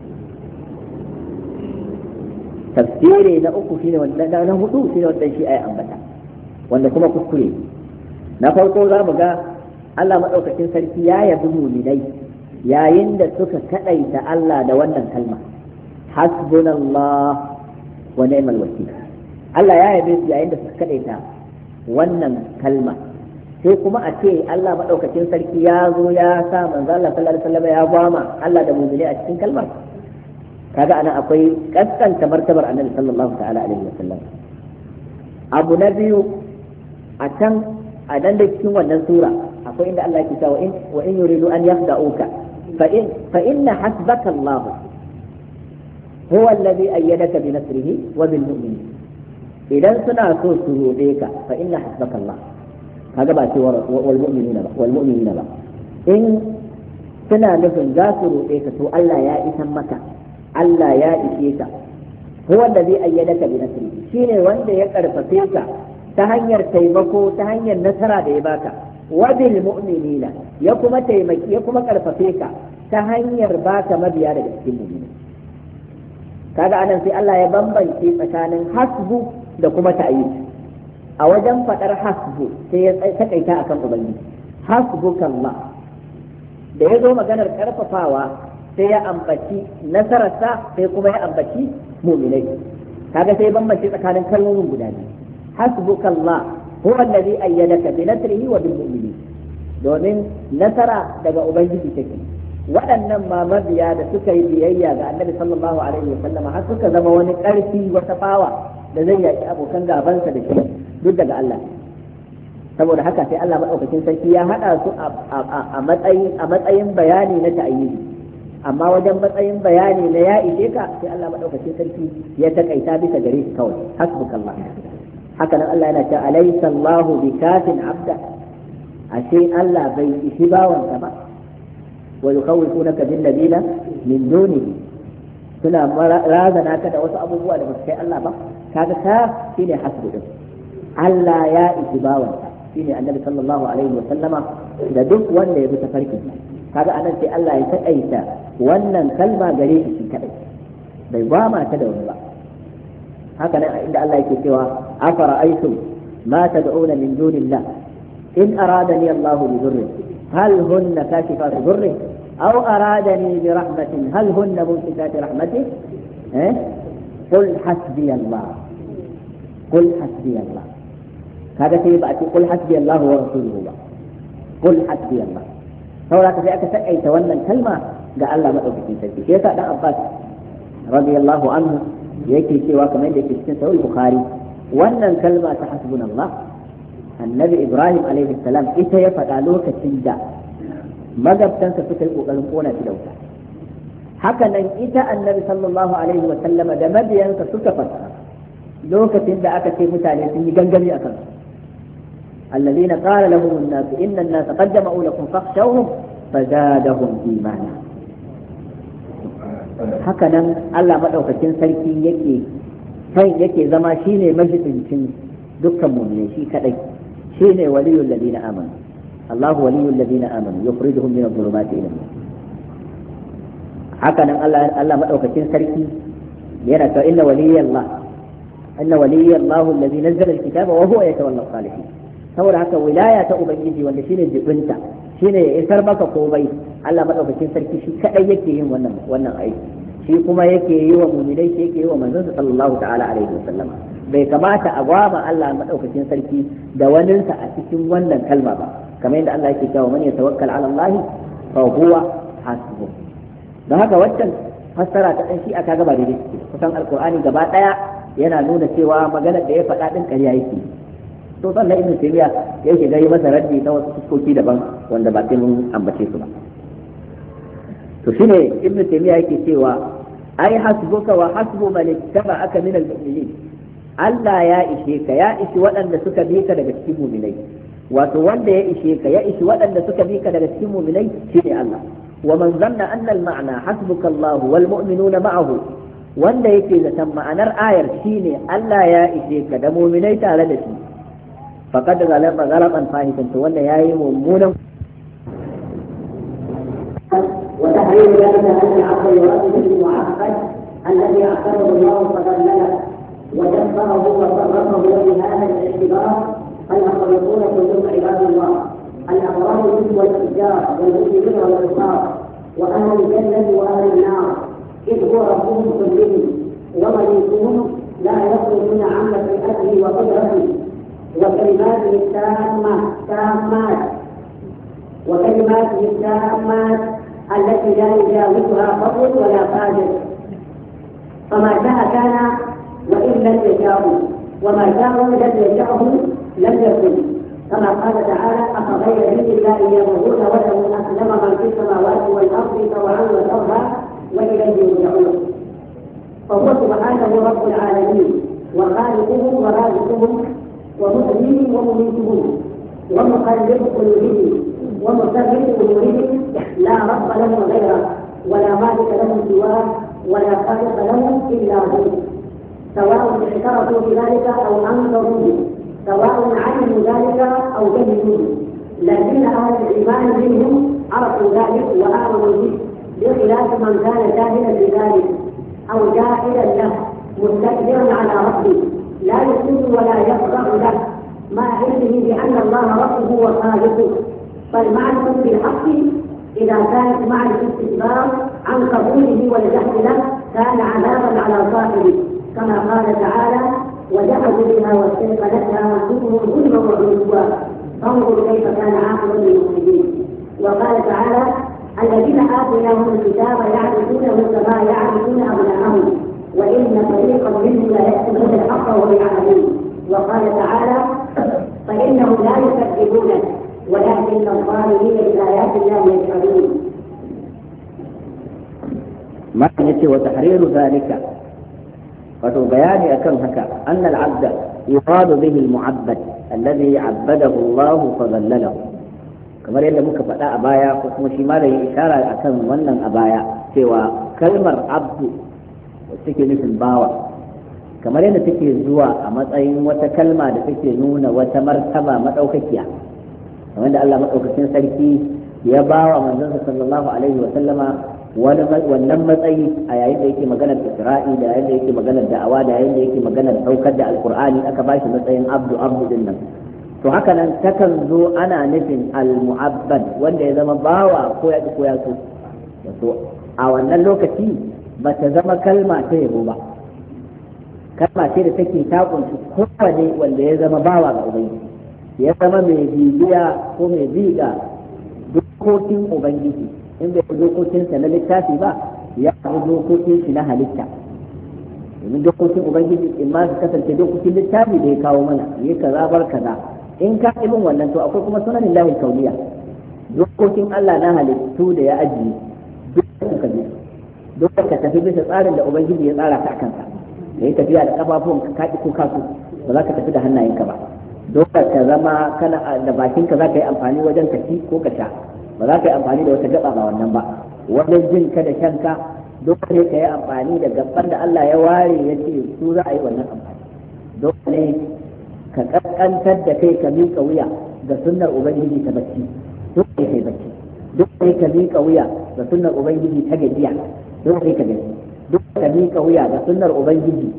tafsiri na uku shine wanda na hudu shine wanda shi ayi ambata wanda kuma kuskure na farko za mu ga Allah madaukakin sarki ya yabi mu'minai yayin da suka kadaita Allah da wannan kalma hasbunallah wa ni'mal wakeel Allah ya yabe su yayin da suka kadaita wannan kalma sai kuma a ce Allah madaukakin sarki ya zo ya sa manzo Allah sallallahu alaihi wasallam ya gwama Allah da mu'mini a cikin kalmar kaga anan akwai kaskanta martabar annabi sallallahu ta'ala alaihi wasallam abu na biyu a can a dan da cikin wannan sura akwai inda Allah ya ce wa in wa in yuridu an yakhda'uka fa in fa inna hasbaka Allah huwa alladhi ayyadaka bi nasrihi wa bil mu'minin idan suna so su robe ka fa inna hasbaka Allah kaga ba ce wal mu'minina ba wal mu'minina ba in suna nufin za su roƙe ka to Allah ya isan maka Allah ya ishe ka huwa allazi ayyadaka bi nasri shine wanda ya karfafe ka ta hanyar taimako ta hanyar nasara da ya baka wa bil mu'minina ya kuma taimaki ya kuma karfafe ka ta hanyar baka mabiya daga cikin mu'mini kaga anan sai Allah ya bambance tsakanin hasbu da kuma ta'yid a wajen faɗar hasbu sai ya takaita akan ubangiji hasbukallah da ya zo maganar karfafawa sai ya ambaci nasararsa sai kuma ya ambaci mu'minai kaga sai bambance tsakanin kalmomin guda biyu hasbukallah huwa allazi ayyadaka bi nasrihi wa bil mu'minin domin nasara daga ubangiji take waɗannan ma mabiya da suka yi biyayya ga annabi sallallahu alaihi wa sallam har suka zama wani ƙarfi wata fawa da zai yaki abokan gabansa da shi duk daga Allah saboda haka sai Allah madaukakin sarki ya hada su a matsayin a matsayin bayani na ta'ayyidi amma wajen matsayin bayani na ya ishe ka sai Allah madaukakin sarki ya takaita bisa gare shi kawai hasbukallah haka nan Allah yana cewa alaysa Allahu bikafin abda ashe Allah bai ishi bawansa ba wa yukhawifunaka bil ladina min dunihi suna razana ka da wasu abubuwa da ba su kai Allah ba kaga ka shine hasbu din Allah ya ishi bawansa shine annabi sallallahu alaihi wa sallama da duk wanda ya bi tafarkin kaga anan sai Allah ya taƙaita wannan kalma gare shi kadai bai gwama ta da wani ba haka nan inda Allah yake cewa afara aitum ma tad'una min dunillah in aradani Allah bi dhurrin hal hunna kashifatu dhurri aw aradani bi rahmatin hal hunna mumsikatu rahmati eh qul hasbi Allah qul hasbi Allah kaga sai ba a ce qul hasbi Allah wa rasuluhu ba qul hasbi Allah saboda ka sai aka takaita wannan kalma ga Allah madaukakin sarki sai yasa dan Abbas radiyallahu anhu yake cewa kamar yadda yake cikin sahih Bukhari wannan kalma ta hasbunallah annabi Ibrahim alaihi salam ita ya faɗa lokacin da magabtansa suka yi kokarin kona shi da wuta haka nan ita annabi sallallahu alaihi wa sallama da mabiyansa suka fassara lokacin da aka ce mutane sun yi gangami akan su الذين قال لهم الناس إن الناس قد جمعوا لكم فاخشوهم فزادهم إيمانا هكذا الله مدوكين sarki yake kai yake zama shine majidincin dukkan mu'mini shi kadai shine waliyul ladina amanu Allahu waliyul ladina amanu yukhrijuhum min adh-dhulumati ila an-nur haka nan Allah Allah madaukakin sarki yana ta inna waliyallah inna waliyallahu alladhi nazzala al-kitaba wa huwa yatawalla as-salihin saboda haka wilaya ta ubangiji wanda shine jibinta shine ya isar maka komai Allah madaukakin sarki shi kadai yake yin wannan wannan aiki shi kuma yake yi wa mu'minai shi yake yi wa manzon sallallahu ta'ala alaihi wasallam bai kamata a gwama Allah madaukakin sarki da waninsa a cikin wannan kalma ba kamar yadda Allah yake cewa man yatawakkal ala Allah fa huwa hasbuh don haka waccan fassara ta dan shi aka gaba daidai kusan alqur'ani gaba daya yana nuna cewa maganar da ya faɗa din ƙarya yake to sannan ibn taymiya ya shiga yi masa raddi ta wasu fuskoki daban wanda ba sai mun ambace su ba to shine ibn taymiya yake cewa ai hasbuka wa hasbu man ittaba'aka min al-mu'minin Allah ya ishe ka ya ishi waɗanda suka bi ka daga cikin mu'minai wato wanda ya ishe ka ya ishi waɗanda suka bi ka daga cikin mu'minai shine Allah wa man zanna anna al-ma'na hasbuka Allah wal mu'minuna ma'ahu wanda yake zaton ma'anar ayar shine Allah ya ishe ka da mu'minai tare da shi فقد غلط غلطا فاحشا تولى ياي ممونا وتحريم ذلك ان العبد يراد به المعقد الذي اعتبره الله فضلله ودبره وصرفه بهذا الاعتبار فالمخلوقون كلهم عباد الله الابرار منهم والفجار والمسلمين والكفار واهل الجنه واهل النار اذ هو ربهم كلهم ومليكهم لا يخرجون عن مشيئته وقدرته وكلماته التامة تامات وكلماته التامات التي لا يجاوزها فضل ولا فاجر فما شاء كان وإن لم يشاءه وما شاء لم يشاءه لم يكن كما قال تعالى أفغير دين الله يبغون وله أسلم من في السماوات والأرض طوعا وكرها وإليه يرجعون فهو سبحانه رب العالمين وخالقهم ورازقهم ومحييهم ومميتهم ومقلب قلوبهم ومسبب امورهم لا رب لهم غيره ولا مالك لهم سواه ولا خالق لهم الا هو سواء اعترفوا بذلك او انكروه سواء علموا ذلك او جهلوه لكن اهل الايمان منهم عرفوا ذلك وامنوا به بخلاف من كان جاهلا بذلك او جاهلا له مستكبرا على ربه لا يسجد ولا يخضع له مع علمه بان الله ربه وخالقه فالمعرفه بالحق اذا كانت مع الاستكبار عن قبوله والجهل له كان عذابا على صاحبه كما قال تعالى وجحدوا بها واستيقنتها انفسهم ظلما وعلوا فانظر كيف كان عاقبه المفسدين وقال تعالى الذين اتيناهم الكتاب يعرفونه كما يعرفون ابناءهم وإن فريقا منهم لا يكتمون الحق وهم يعلمون وقال تعالى فإنهم لا يكذبونك ولكن الظالمين بآيات الله يجحدون. ما يأتي وتحرير ذلك وبيان أكم هكا أن العبد يراد به المعبد الذي عبده الله فذلله kamar yadda muka faɗa a baya ko kuma shi ma da ya ishara akan wannan a baya cewa kalmar abdu take nufin bawa kamar yadda take zuwa a matsayin wata kalma da take nuna wata martaba madaukakiya kamar da Allah madaukakin sarki ya bawa manzon sallallahu alaihi wa sallama wannan matsayi a yayin da yake maganar Isra'i da yayin da yake maganar da'awa da yayin da yake maganar saukar da alqur'ani aka bashi matsayin abdu abdu din nan to haka nan takan zo ana nufin al-mu'abbad wanda ya zama bawa ko ya ko ya so to a wannan lokaci ba ta zama kalma ta yabo ba kalma ce da take ta kunshi kowane wanda ya zama bawa ga ubangiji ya zama mai bibiya ko mai biga dokokin ubangiji in bai dokokinsa na littafi ba ya bi dokokin shi na halitta domin dokokin ubangiji in ma su kasance dokokin littafi da ya kawo mana yi kaza bar kaza in ka ibin wannan to akwai kuma sunanin lahi kauniya dokokin Allah na halittu da ya ajiye duk suka bi dole ka tafi bisa tsarin da ubangiji ya tsara ka kanka kai tafiya da kafafun ka kaki ko kasu ba za ka tafi da hannayenka ba dole ka zama kana da bakinka za ka yi amfani wajen ka ci ko ka sha ba za ka yi amfani da wata gaba ba wannan ba wajen jin ka da shanka dole ne ka yi amfani da gaban da Allah ya ware ya ce su za a yi wannan amfani dole ne ka kaskantar da kai ka miƙa wuya ga sunnar ubangiji ta bacci dole ne kai bacci dole ne ka miƙa wuya ga sunnar ubangiji ta gajiya dole ne ka gaji dole ka miƙa wuya ga sunnar ubangiji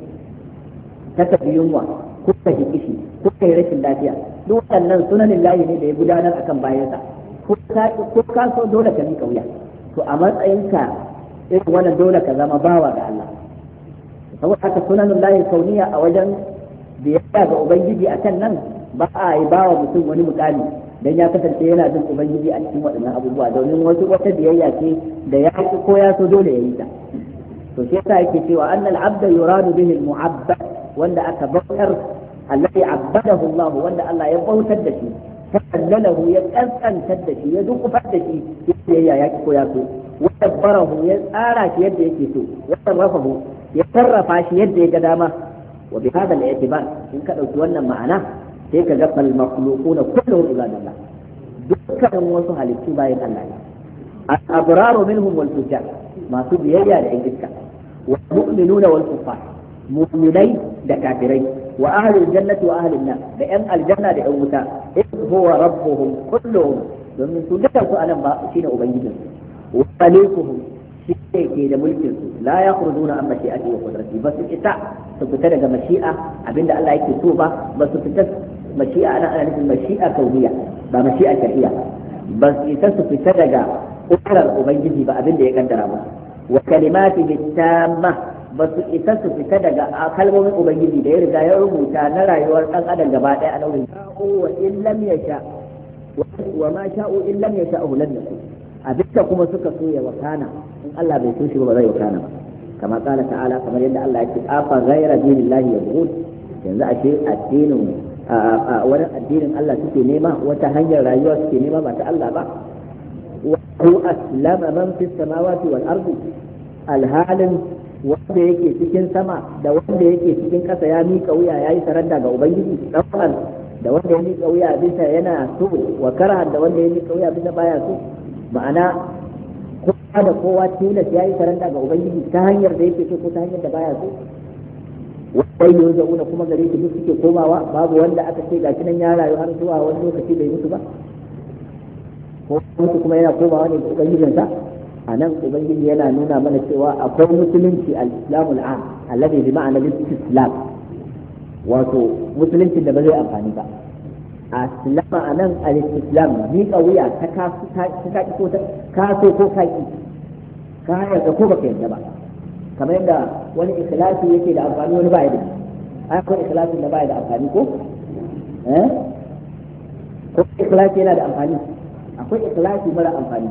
ta tafi yunwa ko ka ji kishi ko kai rashin lafiya duk waɗannan sunanin layi ne da ya gudanar akan bayansa ko ka so dole ka miƙa wuya to a matsayinka irin wannan dole ka zama bawa ga Allah saboda haka sunanin layi kauniya a wajen biyayya ga ubangiji akan nan ba a yi bawa mutum wani mukami dan ya kasance yana jin ubangiji a cikin waɗannan abubuwa domin wasu wata biyayya ce da ya ko ya so dole ya yi ta to shi yasa yake cewa annal abda yuradu bihi al mu'abbad wanda aka bautar alladhi abadahu Allah wanda Allah ya bautar da shi fadalahu ya kaskantar da shi ya dukufar da shi biyayya ya ki ko ya so wa dabbarahu ya tsara shi yadda yake so wa sarrafahu ya sarrafa shi yadda ya ga dama wa bi hada al-i'tibar in ka dauki wannan ma'ana sai ka ga fal makhluquna kulluhum ibadallah dukkan wasu halittu bayan Allah ne al-abraru minhum wal fujjar masu biyayya da iska wa mu'minuna wal kuffar mu'minai da kafirai wa ahlul jannati wa ahlun nar da yan aljanna da yan wuta huwa rabbuhum kulluhum domin su dukkan su anan ba shine ubangijin wa malikuhum shi ke da mulkin su la yakhrujuna amma shi'ati wa qudrati bas ita su fita daga mashi'a abinda Allah yake so ba ba su fita mashi'a ana ana nufin mashi'a kauniya ba mashi'a shar'iyya ba su ita su fita daga ƙudurar ubangiji ba abinda ya kaddara ba wa kalimati bitamma ba su isa su fita daga kalmomin ubangiji da ya riga ya rubuta na rayuwar dan adam gaba ɗaya a nauyin sha'u wa in lam yasha wa ma sha'u in lam yasha lam yakun abinda kuma suka so ya wakana in Allah bai so shi ba zai wakana ba kama kala ta'ala kamar yadda Allah yake afa ghayra dinillahi yabghun yanzu ashe addinin wani addinin Allah suke nema wata hanyar rayuwa suke nema ba ta Allah ba wa aslama man fis samawati wal ardi alhalin wanda yake cikin sama da wanda yake cikin ƙasa ya miƙa wuya ya yi saranda ga ubangiji ɗan da wanda ya miƙa wuya bisa yana so wa karahan da wanda ya miƙa wuya bisa baya so ma'ana kowa da kowa tilas ya yi saranda ga ubangiji ta hanyar da yake so ko ta hanyar da baya so wai yau zauna kuma gare shi duk suke komawa babu wanda aka ce gashi nan ya rayu har zuwa wani lokaci bai mutu ba ko mutu kuma yana komawa ne ga ubangijinsa a nan ubangiji yana nuna mana cewa akwai musulunci al-islamu al-am alladhi bi ma'ana al-islam wato musulunci da ba zai amfani ba aslama anan al-islam ni kauya ta kasu ta kaki ko ta kaso ko kaki ka yarda ko baka yarda ba kamar yadda wani ikhlasi yake da amfani wani ba ya da akwai ikhlasin da ba ya da amfani ko eh ko ikhlasi yana da amfani akwai ikhlasi mara amfani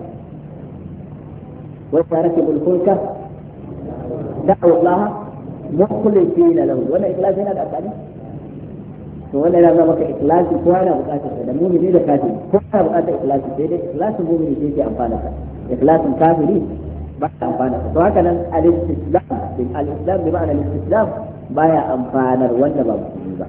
وتركب الفلك دعوا الله مخلصين له ولا إخلاص هنا الأفعال ولا لا مك إخلاص كوانا بقاته ده مؤمن ده كافر كوانا بقاته إخلاص ده إخلاص مؤمن ده أنفانك إخلاص كافرين بس أنفانك وهكذا الاستسلام الإسلام بمعنى الاستسلام بايع أنفانا ولا بابا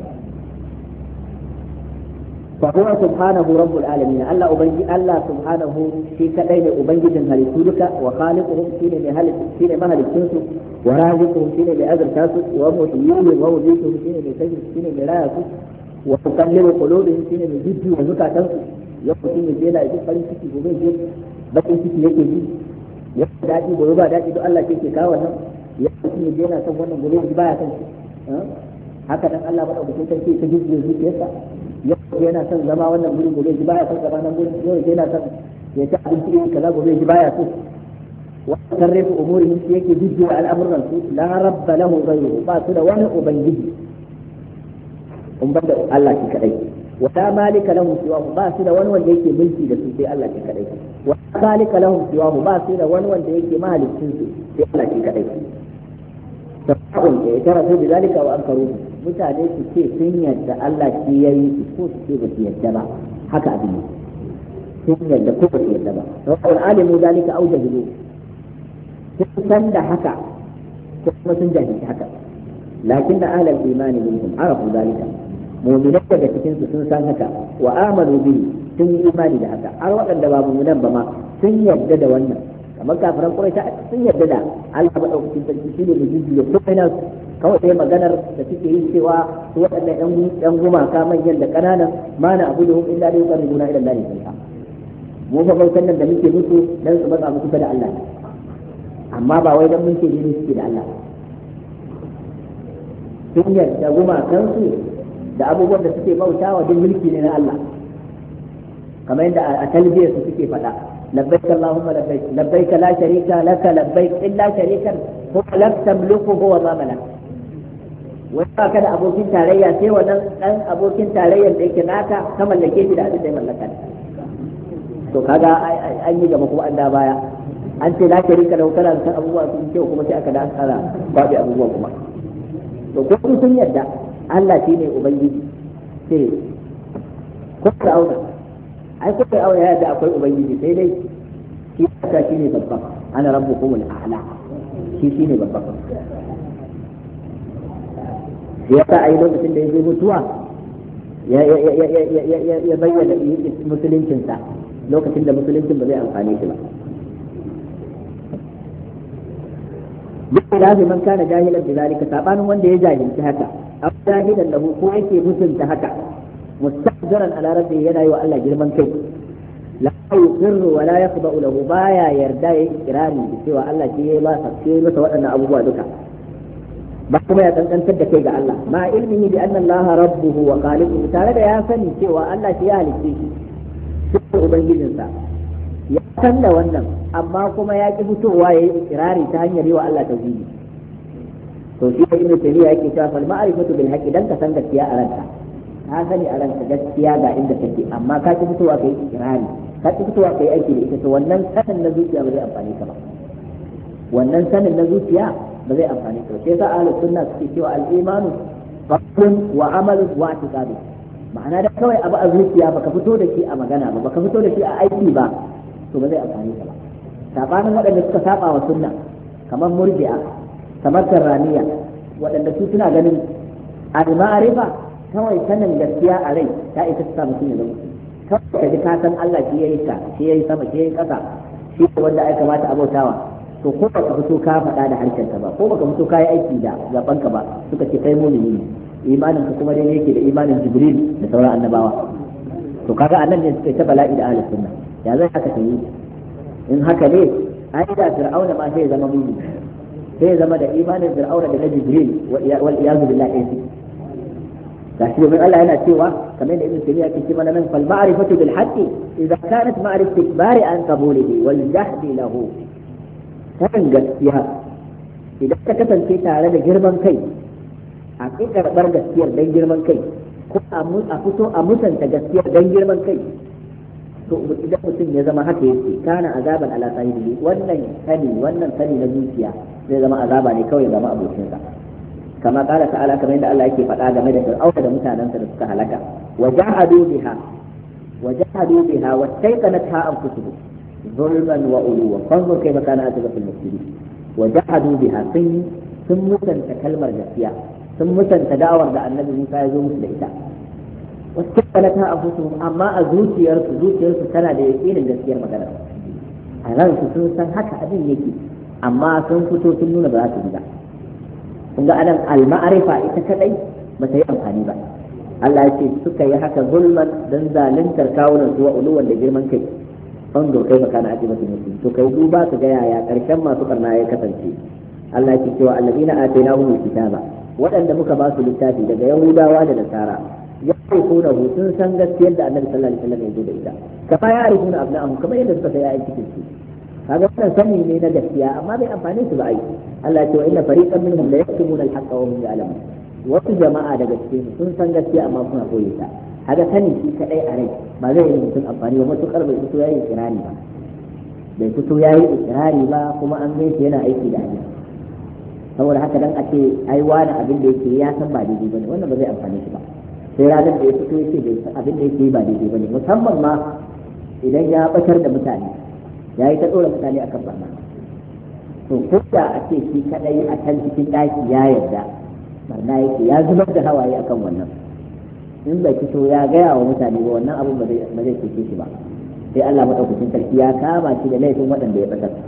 فهو سبحانه رب العالمين الله أبنجي الله سبحانه في كدين أبنجي هل سلك وخالقهم فين مهل فين مهل الشمس ورازقهم فين بأذر كاسو ومحييهم ومزيتهم فين بسجد فين براية ومقلب قلوبهم فين بجد وزكاة تنسو يوم فين جيلا يجب فريق سكي بمين جيل بكي سكي يكي جي يوم داتي بروبا داتي دو الله كيكي كاوانا يوم فين جيلا سوانا بلوغ جبايا تنسو هكذا الله بدأ بسيطة كي تجد يزيك يسا yau yana son zama wannan gurin gobe ji baya son zama nan gurin yau yana son ya ci abinci irin kaza gobe ji baya so wa sarrafa umurihim shi yake jujjuya al'amuran su la rabba lahu ghayruhu ba su da wani ubangiji in banda Allah shi kadai wa la malika lahu siwahu ba su da wani wanda yake mulki da su sai Allah shi kadai wa malika lahu siwahu ba su da wani wanda yake mahalicin su sai Allah shi kadai sabon ya tarafu bi zalika wa ankaru mutane su ce sun yadda Allah shi ya yi su ko su ce ba su yadda ba haka abin ne sun yadda ko ba su yadda ba wa alimu zalika au jahilu sun san da haka kuma sun jahilci haka lakin da ahlul imani minhum arafu zalika mu'minai daga cikin su sun san haka wa amanu bihi sun yi imani da haka har waɗanda ba mu'minan ba ma sun yarda da wannan kamar kafiran Quraysh sun yarda da Allah madaukakin sarki shine da jiji da kuma ina kawai sai maganar da suke yi cewa su waɗannan ƴan ƴan gumaka manyan da ƙananan ma na abuduhum illa li yuqarribuna ila Allah ta'ala mu fa bautan nan da muke musu dan su matsa mu kusa da Allah amma ba wai dan mun ce ne suke da Allah sun yarda gumakansu da abubuwan da suke bautawa duk mulki ne na Allah kamar yadda a talbiyar su suke faɗa labbaik Allahumma labbaik labbaik la sharika laka labbaik illa sharikan huwa lak tamliku huwa ma malak wai ba ka da abokin tarayya sai wannan dan abokin tarayyar da yake naka ka mallake shi da abin da ya mallaka to kaga an yi gaba kuma an da baya an ce la sharika lahu kana san abubuwa sun kyau kuma sai aka da aka babu abubuwa kuma to ko sun yadda Allah shine ubangiji sai ko ka auna ai ko ka auna yadda akwai ubangiji sai dai shi ka shine babba ana rabbukumul a'la shi shine babba ya sa ai lokacin da ya zo mutuwa ya ya ya ya bayyana musuluncinsa lokacin da musuluncin ba zai amfane shi ba بخلاف من كان جاهلا بذلك سابان وند يجاهل هكا أو جاهلا له كو يكي مسلم هكا مستحضرا على ربه يدا يو الله جرمان كي لا يقر ولا يخضع له بايا يردا إقراري بسوى الله شيء ما شيء ما سوى أن أبوه دوكا بكما يتنقل كي قال الله مع علمه بأن الله ربه وخالقه تعالى يا سني سوى الله شيء هالكي سوى أبنجي ya san da wannan amma kuma ya ki fitowa ya yi ikirari ta hanyar yi wa Allah tauhidi to shi ne ibnu taymiya yake cewa fal ma'rifatu bil haqqi dan ka san gaskiya a ranka ka sani a ranka gaskiya ga inda take amma ka ki fitowa kai ikirari ka ki fitowa kai aiki da ita to wannan sanin na zuciya ba zai amfane ka ba wannan sanin na zuciya ba zai amfane ka ba sai sa ahlus sunna suke cewa al imanu qawlun wa amalun wa i'tiqad ma'ana da kawai abu a zuciya baka fito da shi a magana ba baka fito da shi a aiki ba to ba zai amfani ka ba sabanin waɗanda suka saba wa sunna kamar murji'a kamar karraniya waɗanda su suna ganin al-ma'rifa kawai sanin gaskiya a rai ta ita ta mutum ya zama kawai ka ji ka san Allah shi yayi ka shi yayi sama shi yayi ƙasa shi ne wanda ai kamata abautawa to ko baka fito ka faɗa da harshenka ba ko baka fito ka yi aiki da gabanka ba suka ce kai mu'mini ne imanin ka kuma dai yake da imanin Jibril da sauran annabawa to kaga annan ne suka ta bala'i da ahlus sunna ya zai haka ta yi in haka ne ai da fir'auna ma sai zama muni sai zama da imanin fir'auna da na jibril wal iyazu billahi sai gashi domin Allah yana cewa kamar da ibn taymiya yake cewa nan fal ma'rifatu bil haqqi idza kanat ma'rifatu ikbari an qabulihi wal jahdi lahu kan gaskiya idan ka kasance tare da girman kai a karɓar gaskiyar dan girman kai ko a fito a musanta gaskiyar dan girman kai to idan mutum ya zama haka yake kana azaban ala sahibi wannan sani wannan sani na zuciya zai zama azaba ne kawai ga abokinsa kama kala ta'ala kamar yadda Allah yake faɗa game da Fir'auna da mutanensa da suka halaka wa jahadu biha wa jahadu biha wa tayqanatha anfusuhum zulman wa uluwa fanzur kayfa kana azabatul mufsidin wa jahadu biha sun sun mutanta kalmar gaskiya sun mutanta da'awar da Annabi Musa ya zo musu da ita wasu anfusuhum amma a zuciyarsu zuciyarsu tana da yakinin gaskiyar magana a ransu sun san haka abin yake amma sun fito sun nuna ba za su bi ba kun ga anan al-ma'rifa ita kadai ba ta yi amfani ba Allah ya ce suka yi haka zulman dan zaluntar kawunan su wa uluwan da girman kai fanzo kai baka na ajibatu mutum to kai duba ka ga yaya karshen masu karna ya kasance Allah ya ce cewa alladina atainahumul kitaba waɗanda muka ba su littafi daga yahudawa da nasara ya rikuna sun san gaskiyar da annabi sallallahu alaihi wasallam ya zo da ita kama ya rikuna abna'ahum kamar yadda suka sai ayi cikin su kaga wannan sani ne na gaskiya amma bai amfane su ba ai Allah ya ce wa inna fariqan minhum la yaktumuna al-haqqa wa hum ya'lamun wasu jama'a daga cikin su sun san gaskiya amma suna koyi ta kaga sani shi kadai a rai ba zai yi mutum amfani ba matukar bai fito yayi ikirari ba bai fito yayi ikirari ba kuma an gaishe yana aiki da hadisi saboda haka dan a ce ai wani abin da yake ya san ba daidai bane wannan ba zai amfane shi ba sai ranar da ya fito yake bai san abin da yake ba daidai bane musamman ma idan ya batar da mutane ya yi ta tsora mutane akan barna to ko da a ce shi kadai a can cikin daki ya yarda barna yake ya zubar da hawaye akan wannan in bai fito ya gaya wa mutane ba wannan abin ba zai cece shi ba sai Allah madaukakin sarki ya kama shi da laifin waɗanda ya batar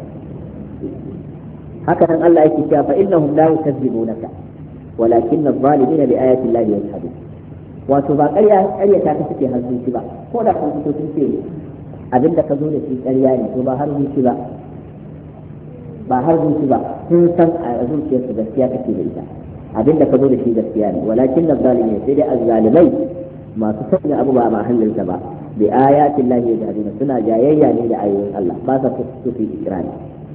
haka nan Allah yake cewa fa innahum la yukazzibunaka walakin adh-dhalimina bi ayati llahi yajhadun wato ba ƙarya ƙarya ta ta suke har zuci ba ko da kun fito sun ce abinda ka zo da shi ƙarya ne to ba har zuci ba ba har zuci ba sun san a zuciyarsu gaskiya take da ita abinda ka zo da shi gaskiya ne walakin adh-dhalimina sai dai azzalimai masu sanya abu ba a mahallinsa ba bi ayatin lahi yajhadun suna jayayya ne da ayoyin Allah ba sa su fi ikrani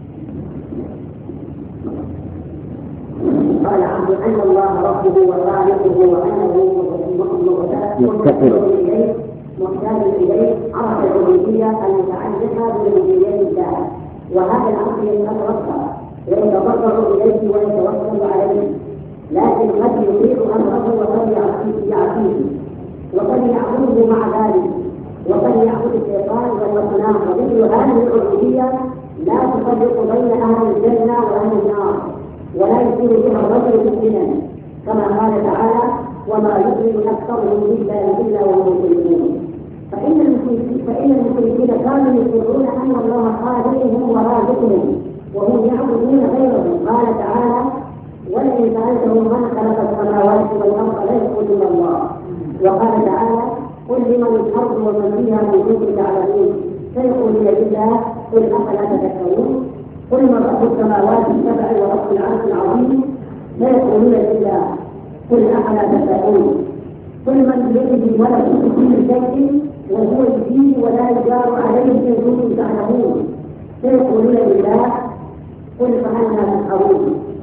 قال عبد أن الله ربه وخالقه وأنه مفتقر إليه محتاج إليه عرف العبودية المتعلقة بربوبية الله وهذا الأمر يتطرق ويتضرر إليه ويتوكل عليه لكن قد يطيع أمره وقد يعصيه وقد يعبده مع ذلك وقد يعبد الشيطان والأصنام ومثل هذه العبودية لا تفرق بين أهل الجنة وأهل النار ولا يصير بها الرجل مؤمنا كما قال تعالى وما يؤمن اكثرهم بالله الا وهم مشركون فان المشركين فان المشركين كانوا يقولون ان الله خالقهم ورازقهم وهم يعبدون غيره قال تعالى ولئن سالتهم من خلق السماوات والارض ليقولون الله وقال تعالى قل لمن الارض ومن فيها من كنتم تعلمون سيقولون لله قل افلا تذكرون قل من رب السماوات السبع ورب العرش العظيم لا يقولون الا قل افلا تتقون قل من بيده ملكوت كل شيء وهو يجيب ولا يجار عليه ان كنتم تعلمون سيقولون لله قل فأنا تسحرون.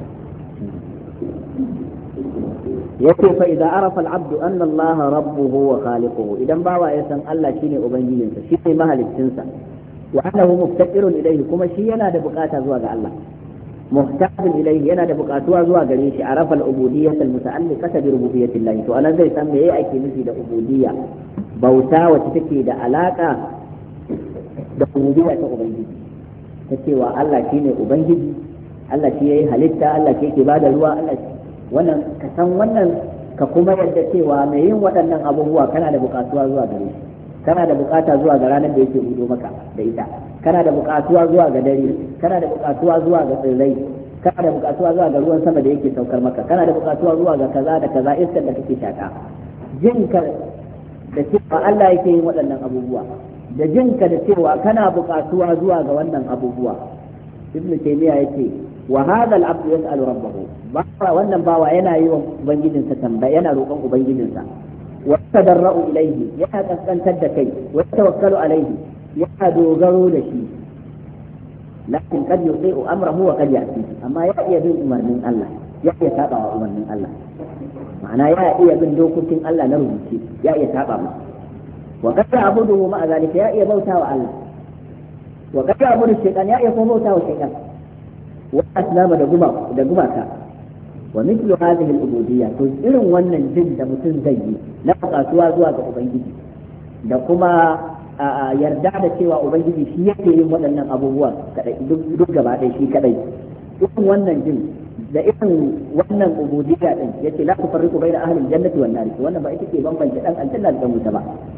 yake fa idan arafa al-abdu anna Allah rabbuhu wa khaliquhu idan bawa ya san Allah shine ubangijinsa shine mahaliccinsa wa annahu muftaqirun ilayhi kuma shi yana da bukata zuwa ga Allah muhtajin ilayhi yana da bukatuwa zuwa gare shi arafa al-ubudiyyah al-muta'alliqata bi rububiyyati Allah to anan zai san meye ake nufi da ubudiyya bauta wacce take da alaka da rububiyya ta ubangiji ta cewa Allah shine ubangiji Allah shi yayi halitta Allah shi yake bada ruwa Allah wannan ka san wannan ka kuma yadda cewa mai yin waɗannan abubuwa kana da bukatuwa zuwa gare shi kana da bukata zuwa ga ranar da yake hudo maka da ita kana da bukatuwa zuwa ga dare kana da bukatuwa zuwa ga tsirrai kana da bukatuwa zuwa ga ruwan sama da yake saukar maka kana da bukatuwa zuwa ga kaza da kaza iskar da kake shaka jinka da cewa Allah yake yin waɗannan abubuwa da jinka da cewa kana bukatuwa zuwa ga wannan abubuwa ibnu taymiya yace wa hadha al-abd yas'alu rabbahu ba wannan bawa yana yi wa ubangijinsa tambaya yana roƙon ubangijinsa wa tadarra'u ilayhi yana kaskantar da kai wa tawakkalu alayhi yana dogaro da shi lakin kad yuqi'u amrahu wa kad ya'ti amma ya iya bin umarnin Allah ya iya saba wa umarnin Allah ma'ana ya iya bin dokokin Allah na rubuce ya iya saba masa wa kad ya'buduhu ma'a zalika ya iya bauta wa Allah wa kad ya'budu shaytan ya iya kuma bauta wa shaytan wa aslama da guma da gumaka wa mithlu hadhihi al-ubudiyya to irin wannan jin da mutum zai yi na kasuwa zuwa ga ubangiji da kuma yarda da cewa ubangiji shi yake yin waɗannan abubuwa kadai duk gaba ɗaya shi kadai irin wannan jin da irin wannan ubudiyya din yace la tufarriqu baina ahli al-jannati wan nar wannan ba ita ke bambance dan aljanna da wuta ba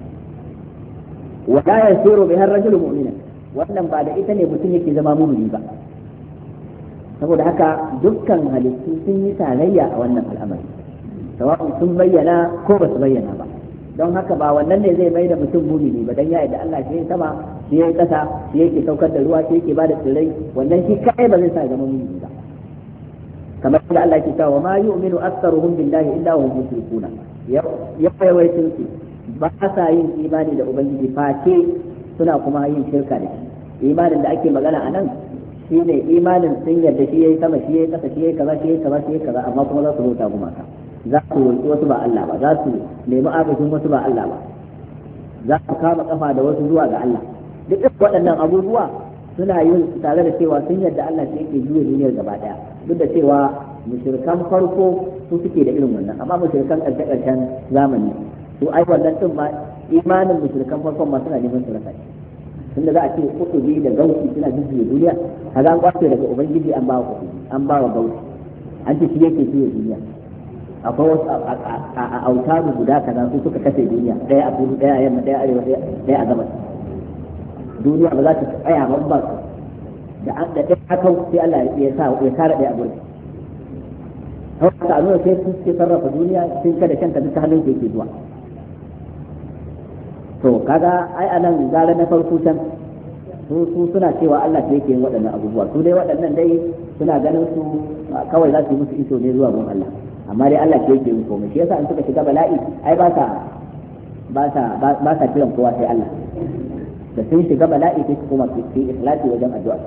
wa la yasiru biha ar-rajulu mu'mina wannan ba da ita ne mutum yake zama mu'mini ba saboda haka dukkan halittu sun yi tarayya a wannan al'amari sawa'un sun bayyana ko ba su bayyana ba don haka ba wannan ne zai mai da mutum mumini ba dan ya da Allah shi ya sama shi ya kasa shi yake saukar da ruwa shi yake bada tsirrai wannan shi kai ba zai sa zama mumini ba kamar da Allah ke cewa ma yu'minu aktsaruhum billahi illa hum mushrikuna ya yawaitun su ba sa yin imani da ubangiji face suna kuma yin shirka da shi imanin da ake magana a nan shi ne imanin sun yarda shi yayi sama shi yayi kasa shi yayi kaza shi yayi kaza shi yayi kaza amma kuma za su bauta gumaka za su roƙi wasu ba Allah ba za su nemi agajin wasu ba Allah ba za su kama kafa da wasu zuwa ga Allah duk waɗannan abubuwa suna yin tare da cewa sun yarda Allah shi yake juya duniyar gaba daya duk da cewa mushrikan farko su suke da irin wannan amma mushrikan ƙarshe-ƙarshen zamani su ai wannan din ma imanin mushrikan farkon ma suna neman su rasa tunda za a ce kutubi da gausi suna jujjuya duniya kaga an kwace daga ubangiji an ba wa kutubi an ba wa gausi an ce shi yake juya duniya akwai wasu a autaru guda kaza su suka kashe duniya ɗaya a kudu ɗaya a yamma ɗaya a arewa ɗaya a gabas duniya ba za ta tsaya ba ba da an da ɗaya hakan sai Allah ya sa ya kare ɗaya a gurin haka a nuna sai suke sarrafa duniya sun kada kanta duk hannun da yake zuwa to kaga ai anan gara na farko can su su suna cewa Allah ke yake yin waɗannan abubuwa su dai waɗannan dai suna ganin su kawai za su yi musu iso ne zuwa gun Allah amma dai Allah ke yake yin komai shi yasa in suka shiga bala'i ai ba sa ba sa ba sa kiran kowa sai Allah da sun shiga bala'i sai su koma su yi ikhlasi wajen addu'a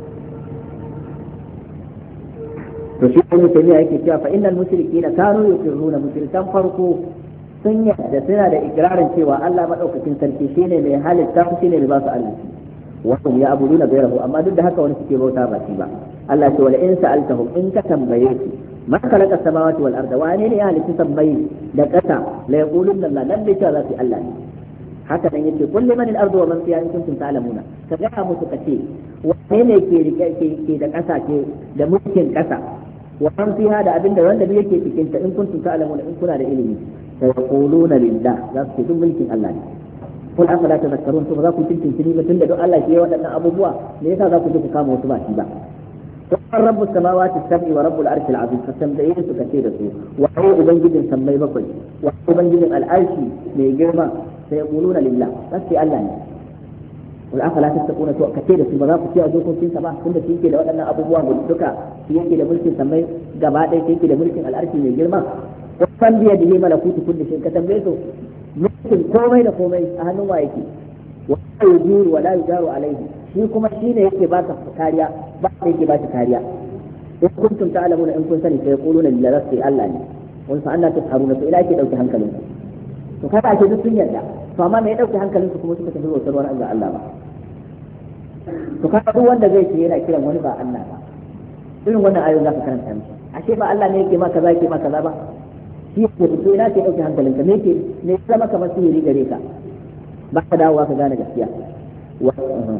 to shi ne sai yake cewa fa innal mushrikeena kanu yuqirruna mushrikan farko sun yadda suna da ikrarin cewa Allah madaukakin sarki shine mai halitta shine mai ba su arziki wasu ya abuduna gairahu amma duk da haka wani suke bauta ba shi ba Allah ce wala in sa'altahum in ka tambaye su ma khalaqa samawati wal arda wa ne ya halitta sammai da kasa la yaqulun Allah dan bai ta zati Allah ne haka nan yace kullu man al ardu wa man fiha in kuntum ta'lamuna kaga musu kace wane ne ke rike ke da kasa ke da mulkin kasa wa man fiha da abinda wanda bai yake cikin ta in kuntum ta'lamuna in kuna da ilimi sai yaquluna lillah za su ce mulkin Allah ne kun afala tazakkarun to ba za ku tintintini ba tunda don Allah ke yi waɗannan abubuwa me yasa za ku je ku kama wasu ba shi ba to rabbu samawati sab'i wa rabbul arshil azim fa tambaye su kace da su wa ai ubangijin sammai bakwai wa ubangijin al'arshi mai girma sai yaquluna lillah sai Allah ne wal afala tattaquna to kace da su ba za ku ci a dokokin sa ba tunda shi yake da waɗannan abubuwa duka shi yake da mulkin sammai gaba ɗaya shi yake da mulkin al'arshi mai girma wa san biya da malakutu kulli shay ka tambaye su mulkin komai da komai a hannun wa yake wa yujiru wa la yujaru alaihi shi kuma shine yake ba ka kariya ba yake ba ka kariya in kuntum ta'lamuna in kun sani sai yaquluna lillahi Allah ne wani fa Allah tasharuna to ila yake dauke hankalin ku to kada ake duk sun yarda to amma me ya dauke hankalin ku kuma suka tafi bautar wani Allah Allah ba to kada duk wanda zai ce yana kiran wani ba Allah ba irin wannan ayoyin zaka karanta mishi ashe ba Allah ne yake ma kaza yake ma kaza ba shi ko to ina ce dauke hankalinka me ke ne zama kamar sihiri gare ka ba ka dawowa ka gane gaskiya wa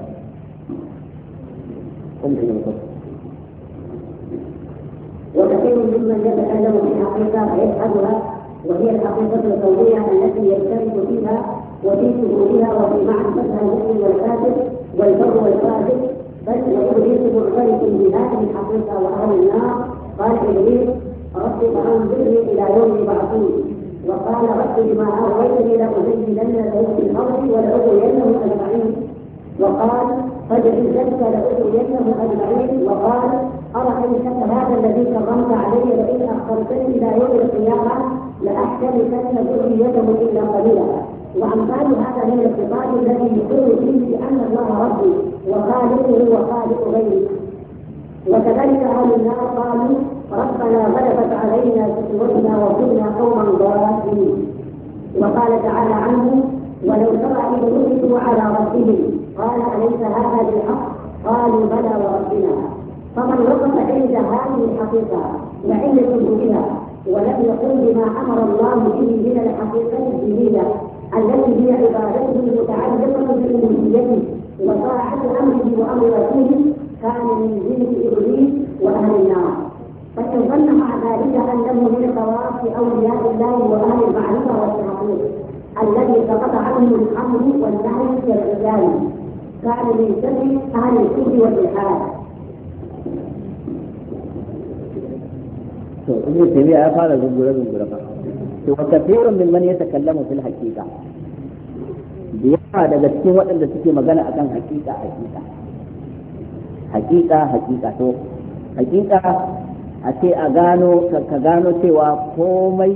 وكثير ممن يتكلم في الحقيقه فيجحدها وهي الحقيقه الكونيه التي يشترك فيها وفي شهودها وفي معرفتها المؤمن والكافر والبر والفاجر بل وابليس معترف بهذه الحقيقه واهل النار قال ابليس رب فانظرني الى يوم يبعثون وقال رب بما اغويتني لازينن لهم في الارض ولاغوينهم اجمعين وقال فبعزتك لاغوينهم اجمعين وقال ارايتك هذا الذي كرمت علي لئن اخرتني الى يوم القيامه لاحتملن ذريته الا قليلا وامثال هذا من الخطاب الذي يقول فيه بان الله ربي وخالقه وخالق غيره وكذلك اهل النار قالوا ربنا غلبت علينا شقوتنا وكنا قوما ضالين وقال تعالى عنه ولو ترى اذ وقفوا على ربهم قال اليس هذا بالحق قالوا بلى وربنا فمن وقف عند هذه الحقيقه وعند ثبوتها ولم يقل بما امر الله به من الحقيقه الجديده التي هي عبادته المتعلقه بالالوهيه وطاعه امره وامر رسوله كان من جنس ابليس واهل النار فإن ظن مع ذلك أنه من خواص أولياء الله وأهل المعرفة والتحقيق الذي سقط عنه الأمر والنهي في الرجال كان من شر أهل الكفر والإلحاد. ابن تيمية قال زنجرة زنجرة وكثير ممن يتكلم في الحقيقة بيقع daga cikin waɗanda suke magana akan hakika hakika hakika hakika to hakika a ce a gano ka gano cewa komai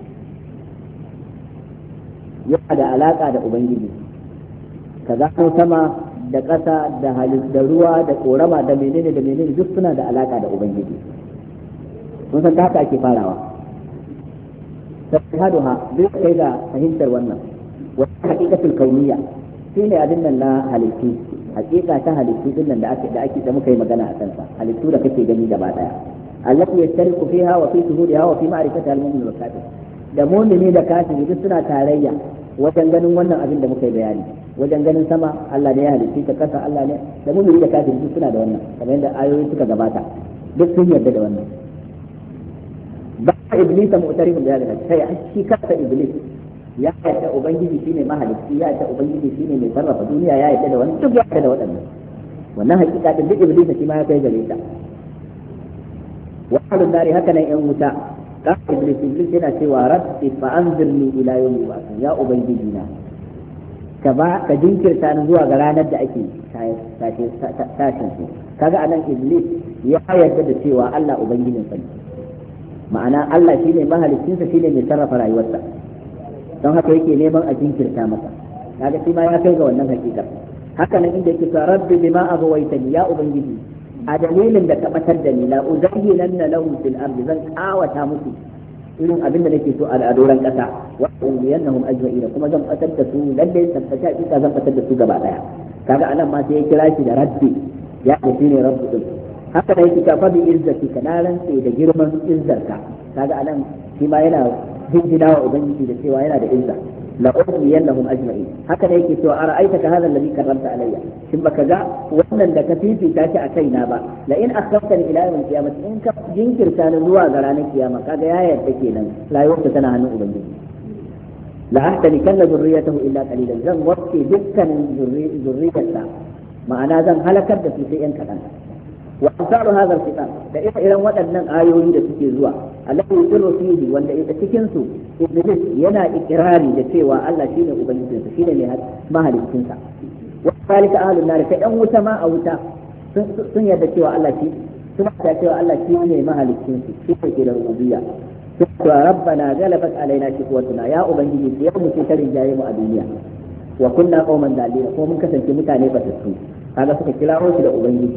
yana da alaka da ubangiji ka gano sama da ƙasa da halis da ruwa da korama da menene da menene duk suna da alaka da ubangiji mun san haka ake farawa tahaduha duk kai ga fahimtar wannan wa haqiqatul kauniyya shine abin nan na halittu haqiqa ta halittu din nan da ake da ake da muka yi magana a kansa halittu da kake gani gaba daya allati yashtariku fiha wa fi shuhudiha wa fi ma'rifatiha al-mu'min wal kafir da mu'mini da kafiri duk suna tarayya wajen ganin wannan abin da muka yi bayani, wajen ganin sama Allah ne ya halitta ta kasa Allah ne, da mu'mini da kafiri duk suna da wannan kamar yadda ayoyi suka gabata duk sun yarda da wannan. ba iblis mu'tarifun da haka kai shi kansa iblis ya yarda ubangiji shine mahalicci, ya yarda ubangiji shine mai sarrafa duniya, ya yarda da wannan duk ya yarda da waɗannan. wannan hakika din duk iblis shi ma ya kai gare ta. wa ahlun nari haka nan yan wuta ka iblis iblis yana cewa rabbi fa anzirni ila yawmi ba'ath, ya ubangiji na ka ba ka jinkirta ni zuwa ga ranar da ake tashin su. kaga anan iblis ya yarda da cewa Allah ubangijin sa, ma'ana Allah shine mahaliccinsa, shine mai sarrafa rayuwarsa, don haka yake neman a jinkirta masa. kaga shi ma ya kai ga wannan hakika. haka nan inda yake cewa rabbi bima aghwaytani, ya ubangiji a dalilin da ka batar da ni la uzayyinanna lahum fil ardi, zan kawata musu irin abin da nake so a doran kasa, wa uliyannahum ajma'ina, kuma zan batar da su lalle tabbata hakika zan batar da su gaba daya. kaga anan ma sai ya kira shi da rabbi, ya ce shine rabbu din. haka da yake kafa bi izzati kana rantse da girman izzarka. kaga anan shi ma yana jinjina wa ubangiji da cewa yana da izza, la uliyannahum ajma'in. haka da yake cewa ara'aitaka hadha alladhi karramta alayya, shin baka ga wannan da ka fifita shi a kaina ba, la in akhtafani ila yawm al-qiyamah, in ka jinkirta ni zuwa ga ranar kiyama. kaga ya yarda kenan rayuwarsa tana hannun ubangiji. la ahtani kanna zurriyatahu illa qalilan, zan wacce dukkanin zurriyarsa, ma'ana zan halakar da su sai yan kadan. wa amsalu hadha al-kitab, da irin waɗannan ayoyi da suke zuwa alladhi yusirru fihi, wanda ita cikin su iblis yana ikrari da cewa Allah shine ubangijinsa, shine mai mahaliccinsa. wa zalika ahlun nar, kai yan wuta ma a wuta sun yarda cewa Allah shi sun yarda cewa Allah shine mahaliccinsu, shi ke da rububiyya. to rabbana galabat alaina shiqwatuna, ya ubangiji ya mu ce tarin jaye mu a duniya. wa kunna qauman dalila, ko mun kasance mutane batattu. kaga suka kirawo shi da ubangiji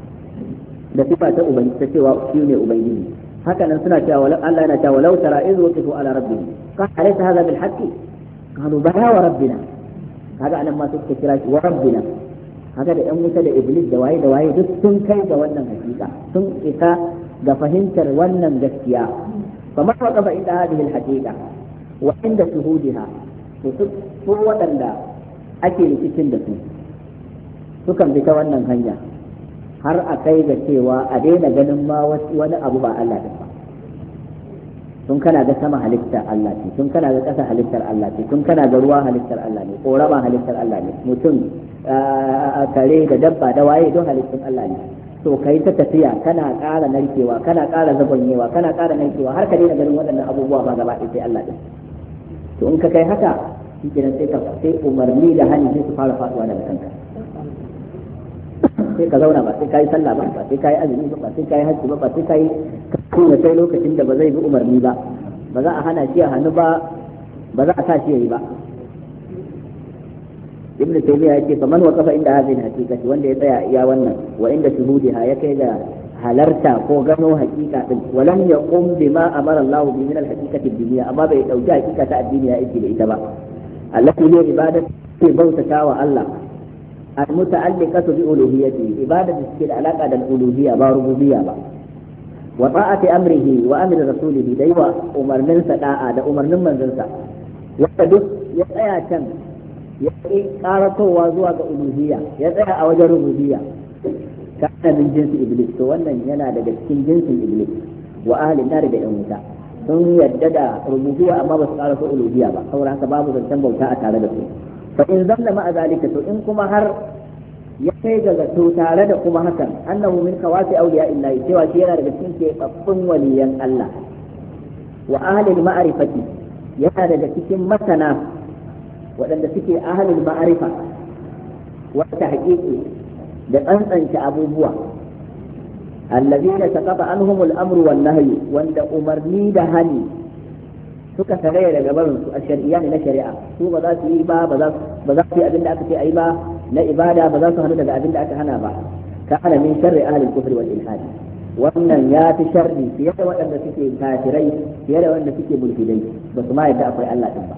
da sifa ta ubangiji ta cewa shi ne ubangiji. haka nan suna cewa Allah yana cewa law tara idh waqifu ala rabbihim qala alaysa hadha bil haqqi qalu bala wa rabbina. kaga anan ma suka kira shi wa rabbina. haka da yan wuta da iblis da waye da waye duk sun kai ga wannan hakika, sun isa ga fahimtar wannan gaskiya. فما وقف عند هذه الحقيقة وعند شهودها su waɗanda ake rikicin da su sukan bi ta wannan hanya har a kai ga cewa a daina ganin ma wani abu ba Allah din ba. tun kana ga sama halittar Allah ce, tun kana ga ƙasa halittar Allah ce, tun kana ga ruwa halittar Allah ne, ƙorama halittar Allah ne, mutum kare da dabba da waye don halittun Allah ne. to kai ta tafiya kana ƙara narkewa, kana ƙara zagonyewa, kana ƙara narkewa har ka daina ganin waɗannan abubuwa ba gaba ɗaya sai Allah din. to in ka kai haka shi kenan sai ka sai umarni da hani sai su fara faɗuwa daga kanka. sai ka zauna ba sai kai sallah ba ba sai kai azumi ba sai kai hajji ba ba sai kai kuma sai lokacin da ba zai bi umarni ba, ba za a hana shi a hannu ba, ba za a sa shi yayi ba. ibn taymiya yake fa man waqafa inda hadhihi haqiqati, wanda ya tsaya iya wannan wa inda shuhudiha ya kai ga halarta ko gano haqiqa din, walam yaqum bima amara Allah bi min al-haqiqati ad-diniyya, amma bai dauki haqiqa ta addini ya yake da ita ba. allati hiya ibadatu ke bautata wa Allah, al-muta'alliqatu bi uluhiyyati, ibadatu ke da alaka da uluhiyya ba rububiyya ba. wa ta'ati amrihi wa amri rasulihi, da yawa umarnin sa da'a da umarnin manzansa. wanda duk ya tsaya can ya yi karatowa zuwa ga uluhiyya, ya tsaya a wajen rububiyya, kana min jinsi iblis, to wannan yana daga cikin jinsin iblis. wa ahli nar da yan wuta sun yadda da rububiyya amma ba su karato uluhiyya ba, saboda haka babu zancen bauta a tare da su. fa in zanna ma zalika, to in kuma har ya kai ga zato tare da kuma hakan annahu min kawasi awliya illahi, cewa shi yana daga cikin keɓaɓɓun waliyan Allah. wa ahli ma'rifati, yana daga cikin masana waɗanda suke ahalul ma'arifa wata haƙiƙi da tsantsance abubuwa, allazina taqata anhum al-amru wan nahyi, wanda umarni da hani suka saraya daga barin su a shari'a ne na shari'a, su ba za su yi ba ba za ba za su yi abin da aka ce ayi ba na ibada, ba za su hanu daga abin da aka hana ba. kana min sharri ahli al-kufri wal ilhad, wannan ya fi sharri fiye da waɗanda suke kafirai, fiye da waɗanda suke mulkidai, ba su ma yadda akwai Allah din ba.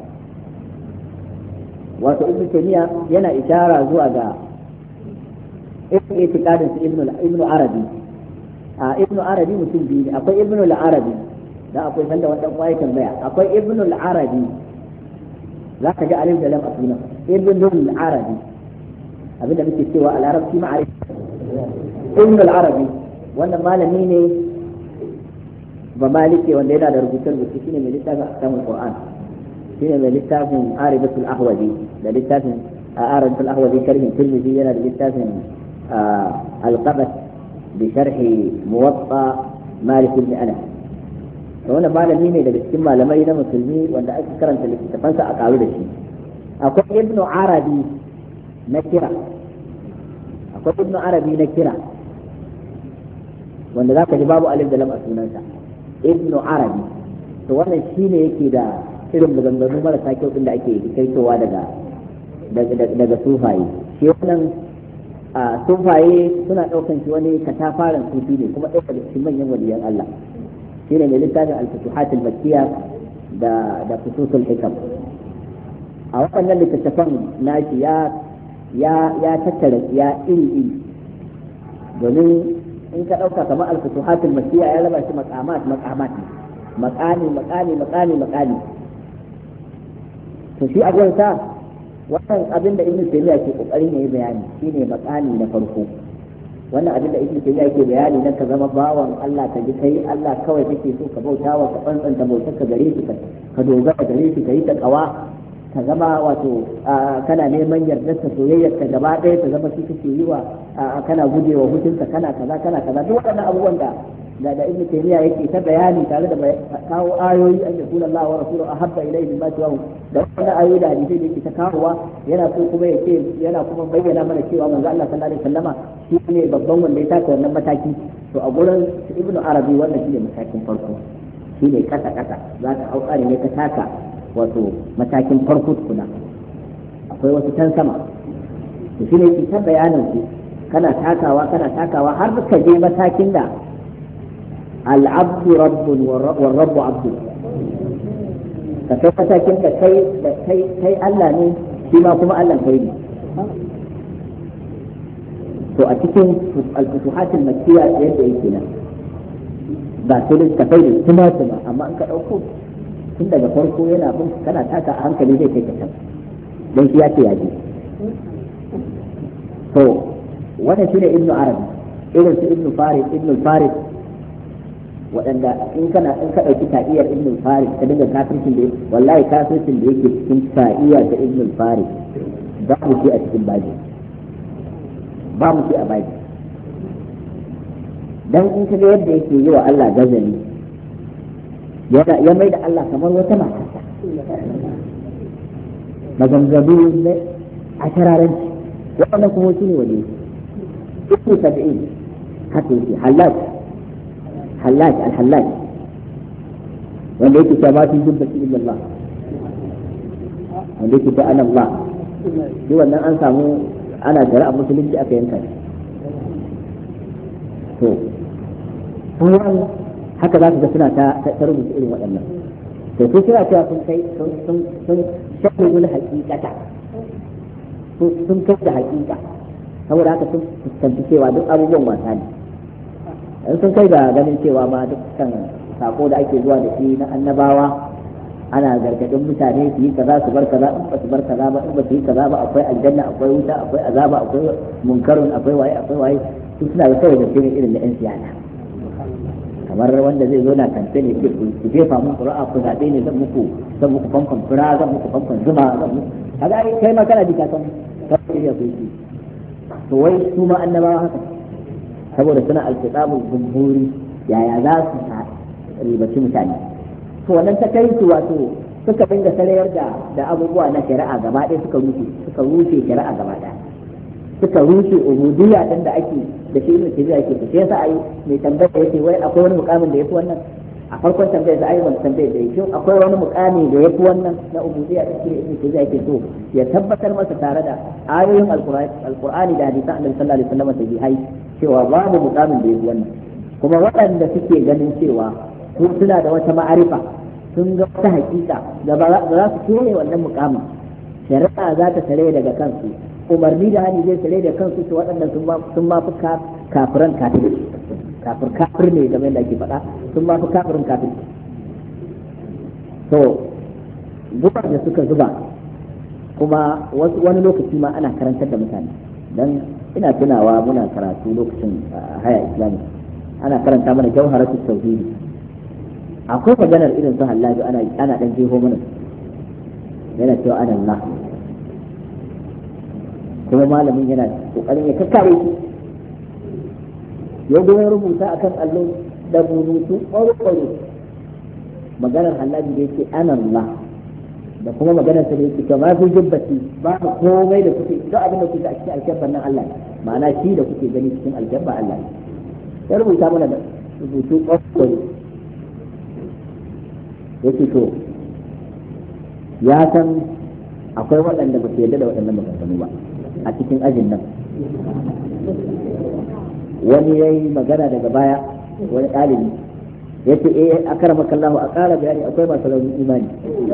wato ibn taymiya yana ishara zuwa ga itiqadin su ibn ibn arabi. a ibn arabi mutum biyu ne, akwai ibn al-arabi da akwai sanda wannan kwaye tambaya, akwai ibn al-arabi za ka ga alif da lam a sunan ibn al-arabi abinda muke cewa a larabci ma'arif ibn al-arabi wannan malami ne ba malike wanda yana da rubuce-rubuce shine mai littafin ahkamul qur'an shine mai littafin aribatul ahwazi da littafin aribatul ahwazi sharhin tirmidhi yana da littafin al-qabat bi sharhi muwatta malik ibn anas to wannan malami ne daga cikin malamai na musulmi wanda ake karanta littafansa a karu da shi akwai ibn arabi na kira akwai ibn arabi na kira wanda za ka ji babu alif da lam a sunansa ibn arabi to wannan shine yake da irin maganganu marasa kyau din da ake kaitowa daga daga sufaye shi wannan sufaye suna daukan shi wani katafaren sufi ne kuma ɗaukar cikin manyan waliyan Allah shine mai littafin al-futuhat al-makkiyya da da fususul hikam a wannan littattafan nashi ya ya ya tattara ya iri iri domin in ka ɗauka kamar al-futuhatul makkiyya ya raba shi maqamat maqamat maqami maqami maqami maqami to shi a gwanta wannan abin da ibnu taymiya ke kokarin yayi bayani shine maqami na farko wannan abin da ibnu taymiya ke bayani nan ka zama bawan Allah ka ji kai Allah kawai kake so ka bautawa ka tsantsanta bautar ka gare shi ka dogara gare shi kai ta kawa ka zama wato kana neman yardar ta soyayyar ka gaba ɗaya ta zama shi kake yi wa kana gujewa hutunka kana kaza kana kaza duk waɗannan abubuwan da da da ibnu taymiya yake ta bayani tare da kawo ayoyi an yakuna Allah wa rasuluhu ahabba ilayhi mimma tuwahu da wannan ayoyi da hadisi da yake ta kawowa yana so kuma yake yana kuma bayyana mana cewa manzo Allah sallallahu alaihi wasallama shi ne babban wanda ya taka wannan mataki to a gurin ibnu arabi wannan shine matakin farko shine kasa kasa za ka hau tsari ne ka taka wato matakin farko tukuna akwai wasu can sama to shi ne ta bayanin su kana takawa kana takawa har ka je matakin da al'abdu rabbun wa rabbu abdu ka kai matakin da kai da kai kai Allah ne shi ma kuma Allah kai ne to a cikin al-futuhatul makkiyya yadda yake nan ba sai da kai da tuma tuma amma in ka dauko tun daga farko yana bin kana taka a hankali zai kai ka can don shi ya ce ya je to wannan shine ibnu arabi irin su ibnu farid ibnu farid waɗanda in kana in ka ɗauki ta'iyar ibnu farid ka dinga kafircin da wallahi kafircin da yake cikin ta'iyar da ibnu farid ba mu shi a cikin baji ba mu shi a baji dan in ka ga yadda yake yi wa Allah gazali ya mai da Allah kamar wata mata maganganu ne a tararanci waɗannan kuma shi ne waje ibnu sab'in haka yake halal halal al-halal wanda yake ta ba fi jubbati illa Allah wanda yake ta ana Allah shi wannan an samu ana shari'a musulunci aka yanka to kuma haka za ka ga suna ta rubuta irin waɗannan to su suna cewa sun kai sun sun shaɗu hakikata sun kai da hakika saboda haka sun fuskanci cewa duk abubuwan wasa ne in sun kai ga ganin cewa ma dukkan sako da ake zuwa da shi na annabawa ana gargadin mutane su yi kaza su bar kaza in ba su bar kaza ba in ba su yi kaza ba akwai aljanna akwai wuta akwai azaba akwai munkarun akwai waye akwai waye su suna da kawai da irin da yan siyasa kamar wanda zai zo na kante ne ke ku jefa mun qur'a ku zabe ne zan muku zan muku famfan fura zan muku famfan zuma zan muku kaga kai ma kana ji ka san kai ya kuyi to wai su ma annabawa haka saboda suna alkitabul jumhuri yaya za su ribaci mutane to wannan ta kai su wato suka dinga sarayar da da abubuwa na shari'a gaba ɗaya suka rushe suka rushe shari'a gaba ɗaya suka rushe ubudiyya din da ake da shi ne tabi'a yake to sai yasa ai mai tambaya yake wai akwai wani mukamin da yafi wannan a farkon tambayar da ai wannan tambayar da yake akwai wani mukami da yafi wannan na ubudiyya da shi ne tabi'a yake so ya tabbatar masa tare da ayoyin alqur'ani alqur'ani da hadisan annabi sallallahu alaihi wasallam sahihai cewa babu mukamin da yafi wannan kuma waɗanda suke ganin cewa su suna da wata ma'arifa sun ga wata hakika da ba za su kore wannan mukamin shari'a za ta tare daga kansu umarni da hani zai tare da kansu su waɗannan sun ma fi kafiran kafir kafir kafir ne game da ake faɗa sun ma fi kafirin kafir to zubar da suka zuba kuma wasu wani lokaci ma ana karantar da mutane dan ina tunawa muna karatu lokacin haya islami ana karanta mana jawharatul tauhid akwai maganar irin su hallaji ana ana dan jeho mana yana cewa ana Allah kuma malamin yana kokarin ya kakkare shi ya ya rubuta akan allo da rubutu ƙwaro-ƙwaro maganar hallaji da yake ana Allah da kuma maganar sa da yake kama fi jibbati ba komai da kuke duk abin da kuke a cikin alkebban nan Allah ma'ana shi da kuke gani cikin alkebba Allah ya rubuta mana da rubutu ƙwaro yake to ya san akwai waɗanda ba su yarda da waɗannan maganganu ba a cikin ajin nan wani ya yi magana daga baya wani ɗalibi ya ce eh a kara makallahu a ƙara bayani akwai masu raunin imani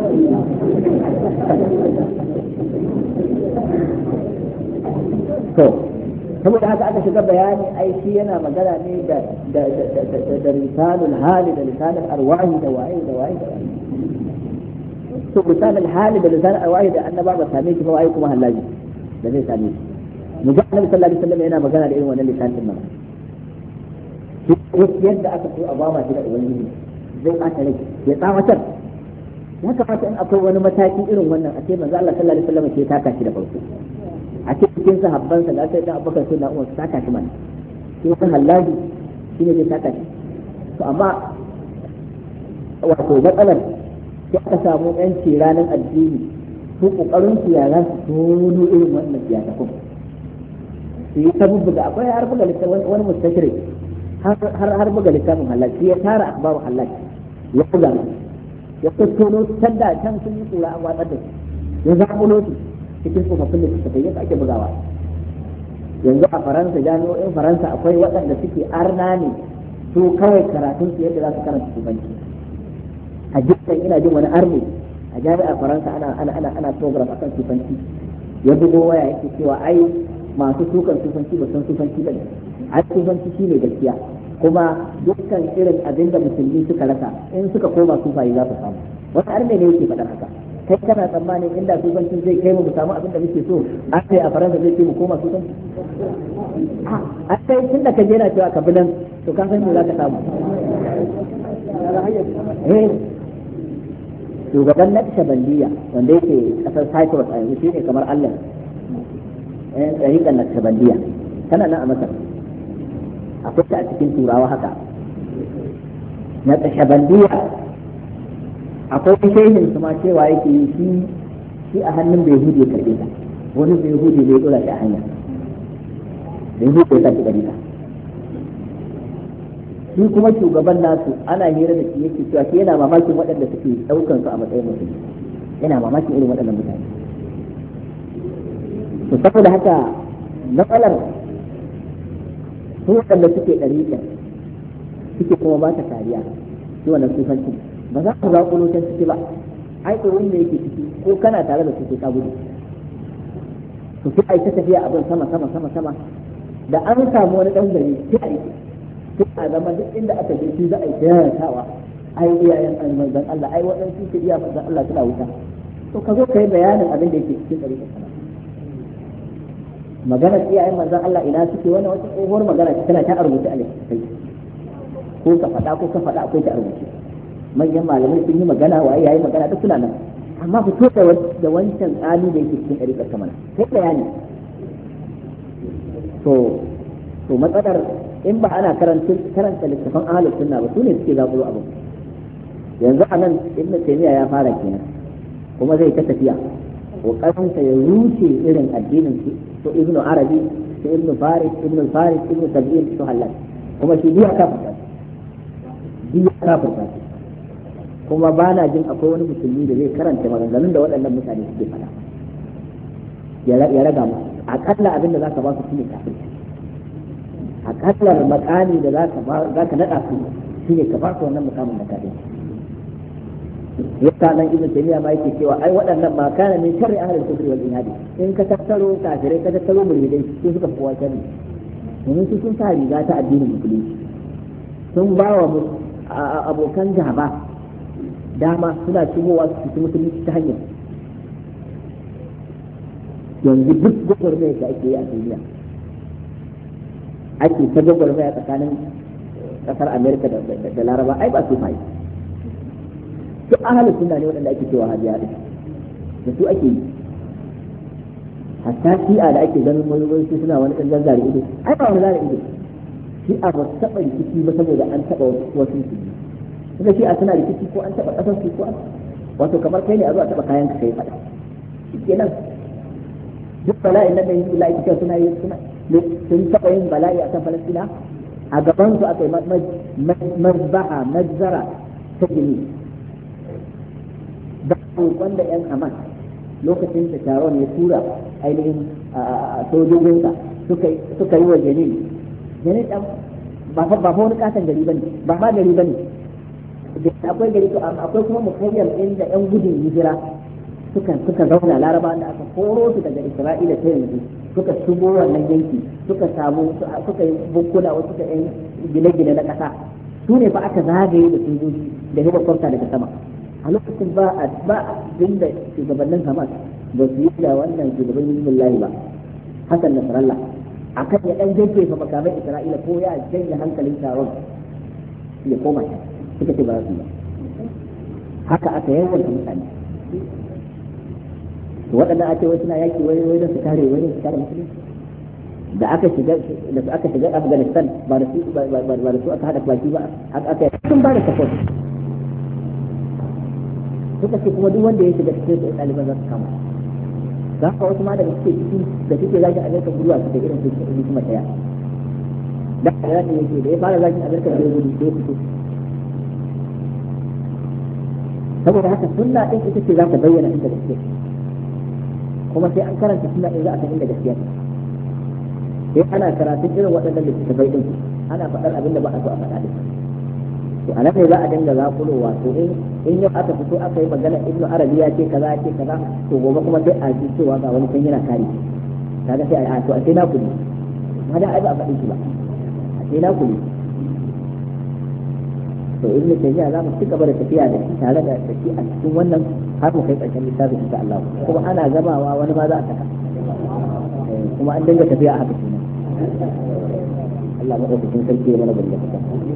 to saboda haka aka shiga bayani ai shi yana magana ne da da da da lisanul hali da lisanul arwahi da waye da waye da waye to lisanul hali da lisanul arwahi da annaba ba same shi ba waye kuma halaji da zai same shi mu ga annabi sallallahu alaihi wasallam yana magana da irin wannan lisanin nan yadda aka so a bama shi da ubangiji zai ɓata rai ya tsawatar ya kamata in akwai wani mataki irin wannan a ce manzo Allah sallallahu alaihi wasallam ke taka shi da farko a ce cikin sahabbansa da sai da Abubakar sai da Umar su taka shi mana shi kan hallaji shi ne zai taka shi to amma wato matsalar sai aka samu yanci ranar addini su kokarin su ya za su tono irin wannan siyasa kuma su yi ta bubbuga akwai har buga littafin wani mustashrik har har buga littafin hallaji ya tara akbaru hallaji ya buga ya tattolo can da can sun yi kura an watsar da su ya zaɓulo su cikin tsofaffin da suka yadda ake bugawa yanzu a faransa jami'o'in faransa akwai waɗanda suke arna ne su kawai karatun su yadda za su karanta tubanci a jikin ina jin wani arne a jami'ar faransa ana ana ana ana program akan tubanci ya bugo waya yake cewa ai masu tukan tubanci ba san tubanci ba ne ai tubanci shine gaskiya kuma dukkan irin abin da musulmi suka rasa in suka koma sufayi za su samu wani arne ne yake faɗar haka kai kana tsammanin inda sufancin zai kai mu samu abin da muke so a sai a faransa zai ce mu koma sufanci a sai tun da ka je na cewa ka bi nan to ka san me za ka samu eh shugaban Naqshbandiyya wanda yake kasar Cyprus a yanzu shine kamar Allah eh tsarikan Naqshbandiyya kana nan a Masar akwai ta a cikin turawa haka Naqshbandiyya akwai shehin su ma cewa yake yi shi shi a hannun bai hude karbe ta wani bai hude bai dora shi a hanya bai hude ta ci gari ta shi kuma shugaban nasu ana hira da shi yake cewa shi yana mamakin waɗanda suke ɗaukan su a matsayin musulmi yana mamakin irin waɗannan mutane to saboda haka matsalar su waɗanda suke ɗariƙa suke kuma ba ta kariya shi wannan sufanci ba za ku zaƙulo can ciki ba ai tsoron da yake ciki ko kana tare da su sai ka gudu to sai ai ta tafiya abin sama sama sama sama da an samu wani ɗan gari sai sai a zama duk inda aka je shi za a yi tayatawa ai iyayen manzon Allah ai waɗansu su iya manzon Allah suna wuta to ka zo ka yi bayanin abin da yake cikin ɗariƙa sana magana iyayen manzon Allah ina suke wani wata tsohuwar magana tana ta rubuce a littattafai ko ka faɗa ko ka faɗa akwai ta rubuce manyan malamai sun yi magana waye yayi magana duk suna nan amma fito da wancan tsani da yake cikin ɗariƙar kamar kai bayani to to matsalar in ba ana karanta karanta littafin ahlus sunna ba sune suke zaɓo abu yanzu a nan ibnu taymiya ya fara kenan kuma zai ta tafiya kokarin sa ya rushe irin addinin su to ibnu arabi to ibnu faris ibnu faris ibnu tabi'in to halal kuma shi biya kafirta biya kafirta kuma ba na jin akwai wani musulmi da zai karanta maganganun da waɗannan mutane suke faɗa ya raga musu akalla abin da zaka ba su shine kafin akallar makami da zaka ba zaka nada su shine ka ba su wannan makamin da kafin yasa nan ibn taymiya ma yake cewa ai waɗannan ma kana min sharri ahli al-kufr wal inhadi in ka tattaro kafirai ka tattaro mulhidai su suka kowa sharri domin su sun sa riga ta addinin musulunci sun ba wa abokan gaba dama suna shigowa su fiti musulunci ta hanyar yanzu duk gwagwarmaya da ake yi a duniya ake ta gwagwarmaya tsakanin kasar Amerika da Laraba ai ba su mai su ahalin sunna ne waɗanda ake cewa hajiya ɗin da su ake yi hatta shi'a da ake ganin wani wani su suna wani ɗan zare ido ai ba wani zare ido shi'a ba su taɓa rikici ba saboda an taɓa wasu su suka shi'a suna rikici ko an taɓa ƙasar su ko an wato kamar kai ne a zuwa taɓa kayan ka kai faɗa shi kenan duk bala'in nan da yin bala'i cikin suna yi suna sun taɓa yin bala'i a kan Falastina a gaban su aka yi mazbaha mazara ta gini da wanda yan Hamas lokacin da taron ya tura ainihin sojojinsa suka yi wa Janin Janin ɗan ba fa wani katon gari bane ba ma gari bane akwai gari to akwai kuma mukayyar inda yan gudun hijira suka suka zauna Laraba da aka koro su daga Isra'ila ta yanzu suka shigo wannan yanki suka samu suka yi bukkuna wasu suka yi gine-gine na ƙasa su ne fa aka zagaye da sojoji da helicopter daga sama a lokacin ba a ba abin da shugabannin Hamas ba su yi da wannan shugaban Hizbullahi ba Hassan Nasrallah akan ya dan jajjefa makamai Isra'ila ko ya janye hankalin taron ya koma suka ce ba su ba haka aka yawan mutane waɗannan ake wai suna yaki wai wai su kare wai su kare musulunci da aka shiga da aka shiga Afghanistan ba da su ba da su aka hada baki ba aka sun ba da support suka ce kuma duk wanda ya shiga cikin da ɗaliban za su kama za ka wasu ma daga suke ciki da suke zaki Amerika guduwa su da irin su su kuma taya da ya ne yake da ya fara zaki Amerika da gudu da ya fito saboda haka sunna din ita ce za ta bayyana inda gaskiya kuma sai an karanta sunna din za a san inda gaskiya sai ana karatun irin waɗannan littattafai din ana faɗar abin da ba a so a faɗa din to anan ne za a dinga zakulowa to in in yau aka fito aka yi magana Ibn Arabi ya ce kaza ya ce kaza to gobe kuma sai a ji cewa ga wani kan yana kare kaga sai a to a sai na kuli ma da ai ba a faɗi shi ba a sai na kuli to Ibn Taymiyyah za mu ci gaba da tafiya da shi tare da shi a cikin wannan har mu kai ƙarshen littafin insha Allah kuma ana gamawa wani ma za a saka kuma an dinga tafiya a haka kenan Allah madaukakin sarki ya mana barka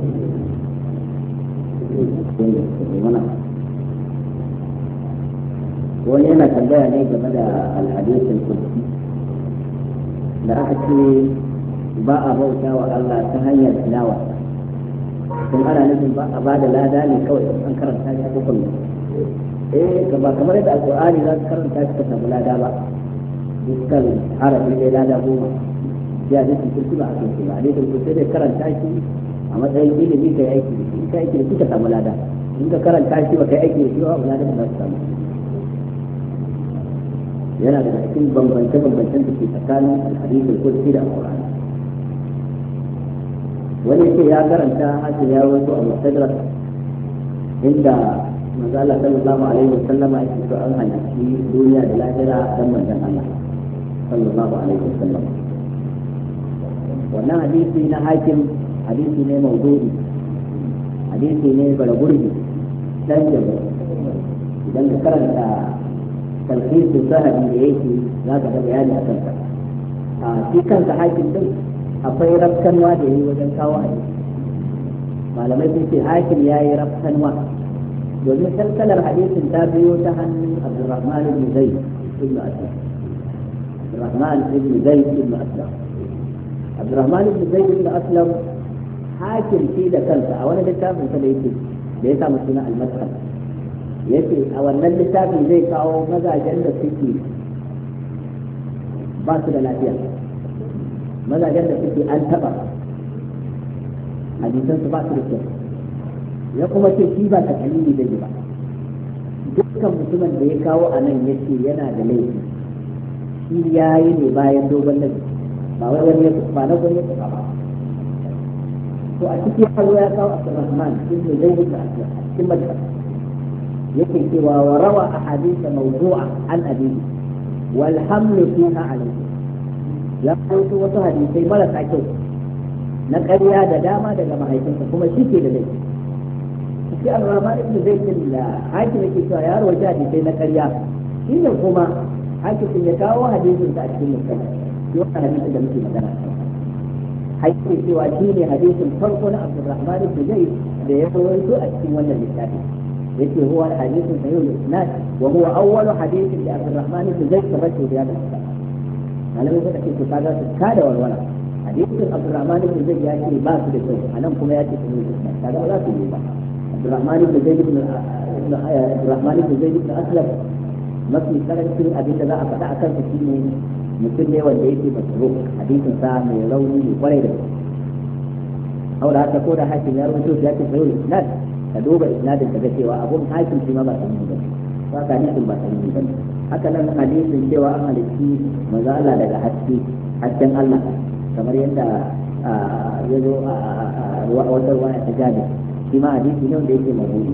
wani yana tambaya ne game da alhadisin kursi da aka ce ba a bauta wa Allah ta hanyar tilawa kun ana nufin ba a bada lada ne kawai an karanta shi ko kullum eh ba kamar yadda alqur'ani za ka karanta shi ka samu lada ba dukkan harafi ne lada goma ya da shi kuma a cikin ba dai kun sai dai karanta shi a matsayin ilimi kai aiki da shi kai aiki da shi ka samu lada in ka karanta shi ba kai aiki da shi ba lada ba za ka samu yana da cikin bambance bambancen da ke tsakanin alhadisi ko da alqur'ani wani ce ya karanta haka ya wato a mustadrak inda manzo Allah sallallahu alaihi wasallam ya ce an halarci duniya da lahira dan manzon Allah sallallahu alaihi wasallam wannan hadisi na hakim hadisi ne mawdu'i hadisi ne balagurbi dan jabo idan ka karanta talhisu sahabi da yake za ka ga bayani a kansa a shi kansa hakim din akwai rafkanwa da yi wajen kawo hadisi malamai sun ce hakim ya yi rafkanwa domin salsalar hadisin ta biyo ta hannun Abdurrahman ibn Zayd ibn Aslam Abdurrahman ibn Zayd ibn Aslam Abdurrahman ibn Zayd ibn Aslam hakim shi da kansa a wani littafin sa da yake da ya samu suna al-Madkhal yace a wannan littafin zai kawo mazajen da suke ba su da lafiya mazajen da suke an taba hadisan su ba su da kyau ya kuma ce shi ba ta kalili da ba dukkan mutumin da ya kawo a nan yace yana da laifi shi ya yi ne bayan dogon nabi ba wai wani ba na gwani ya ba to a cikin hazo ya kawo Abdurrahman ibn Zayd ibn Aslam cikin madhhab yake cewa wa rawa ahadith mawdu'a an abihi wal hamlu fiha alayhi ya kawo wasu hadisai marasa kyau na ƙarya da dama daga mahaifinsa kuma shi ke da laifi shi Abdurrahman ibn Zayd da hakim yake cewa ya rawaita hadisai na ƙarya shi ne kuma hakim ya kawo hadisin sa a cikin musnad shi wannan hadisin da muke magana hakim cewa shi ne hadisin farko na Abdurrahman ibn Zayd da ya rawaito a cikin wannan littafi yace huwa hadisin sahih al-isnad wa huwa awwalu hadithin li Abdurrahman ibn Zayd sabatu bi hadha al-kitab malamai suka ce ka ga su kada walwala hadisin Abdurrahman ibn Zayd ya ce ba su da kyau anan kuma ya ce sahih al-isnad kaga ba za su yi ba Abdurrahman ibn Zayd ibn Abdurrahman ibn Zayd ibn Aslam mafi karancin abin da za a faɗa akan sa shine mutum ne wanda yake masruf hadisin sa mai rauni ne kwarai da gaske aure haka ko da hakim ya rawaito ya ce sahih al-isnad ka duba isnadin ka ga cewa abun hakim shi ma ba sahihi ba ba ka hadisin ba sahihi ba haka nan hadisin cewa an halitti manzo Allah daga haske hasken Allah kamar yadda ya zo a wata ruwaya ta jabi shi ma hadisi ne wanda yake mabudi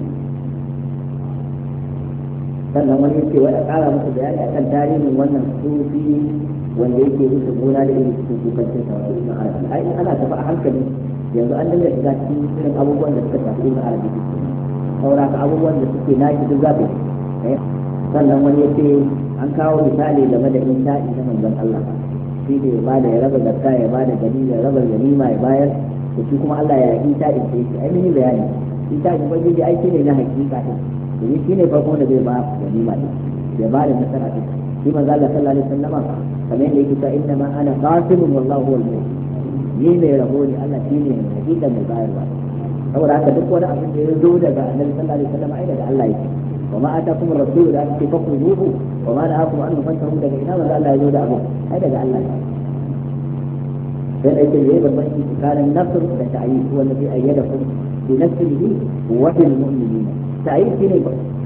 sannan wani yake wai a kara musu bayani akan tarihin wannan sufi wanda yake musu gona da irin cikin kukancin sa wato ibn arabi ai ana tafi a hankali yanzu an dinga shiga cikin irin abubuwan da suka shafi ibn arabi saboda ka abubuwan da suke naki duk zafi sannan wani yake an kawo misali game da insha'i na manzon Allah shi ne ba da ya raba zakka ya ba da gani ya raba ganima ya bayar to shi kuma Allah ya yi insha'i sai shi ai mun yi bayani insha'i ubangiji aiki ne na hakika din domin shi ne farko da zai ba ganima din ya ba da nasara din shi manzo Allah sallallahu alaihi wasallama kamar yadda yake cewa inna ma ana qasimun wallahu huwal mu'min ni mai rabo ne Allah shi ne hakika mai bayarwa saboda haka duk wani abin da ya zo daga annabi sallallahu alaihi wasallam ai daga Allah yake wa ma atakum ar-rasul da ake fakuzuhu wa ma na'akum an fantahu daga ina manzo Allah ya zo da abu ai daga Allah ne sai ai sai babban shi tsakanin nasr da ta'yid huwa alladhi ayyadakum bi nasrihi wa bil mu'minin ta'yid shine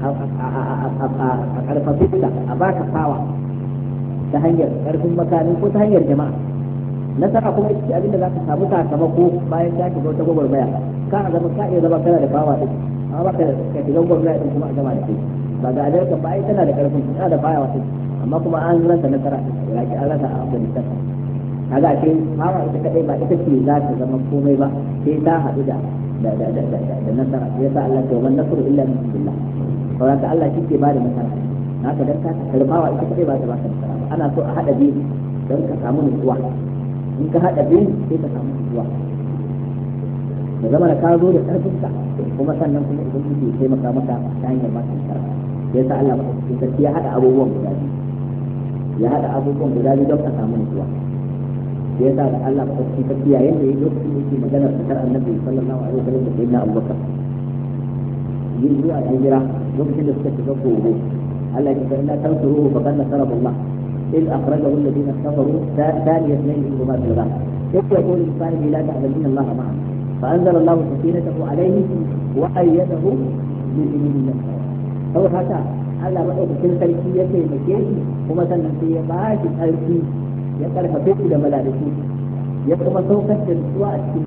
a karfafinka a baka fawa ta hanyar karfin makami ko ta hanyar jama'a nasara kuma ita ce abin da za ka samu sakamako bayan ka shiga wata gwagwarmaya ka a zama ka iya zama kana da fawa din amma ba ka shiga gwagwarmaya din kuma a gama da kai ba ga amerika ba ai tana da karfin tana da fawa din amma kuma an rasa nasara iraki an rasa a afghanistan kaga ake fawa ita kadai ba ita ce za ta zama komai ba sai ta haɗu da da da da da nasara yasa Allah ya wannan nasru illa min billah saboda Allah shi ke ba da nasara haka dan ka karbawa ita kadai ba ta ba ka nasara ba ana so a hada biyu don ka samu nutsuwa in ka haɗa biyu sai ka samu nutsuwa da zama da ka zo da ƙarfinka kuma sannan kuma idan kuke taimaka maka ta hanyar ba ka nasara sai sa Allah madaukakin sarki ya haɗa abubuwan guda biyu ya haɗa abubuwan guda biyu don ka samu nutsuwa sai sa da Allah madaukakin sarki yayin da ya lokacin da yake maganar fitar annabi sallallahu alaihi wasallam da sayyidina Abubakar yin zuwa hijira lokacin da suka shiga kogo Allah ya ce inna tansuruhu faqad nasarahu Allah إذ أخرجه الذين كفروا ثاني اثنين منهما في الغار إذ يقول الإنسان لا تعلم إن الله معه فأنزل الله سكينته عليه وأيده بجنود من هو هذا Allah maɗaukakin sarki ya taimake shi kuma sannan sai ya ba shi ƙarfi ya ƙarfafe shi da malaiku ya kuma saukar da nutsuwa a cikin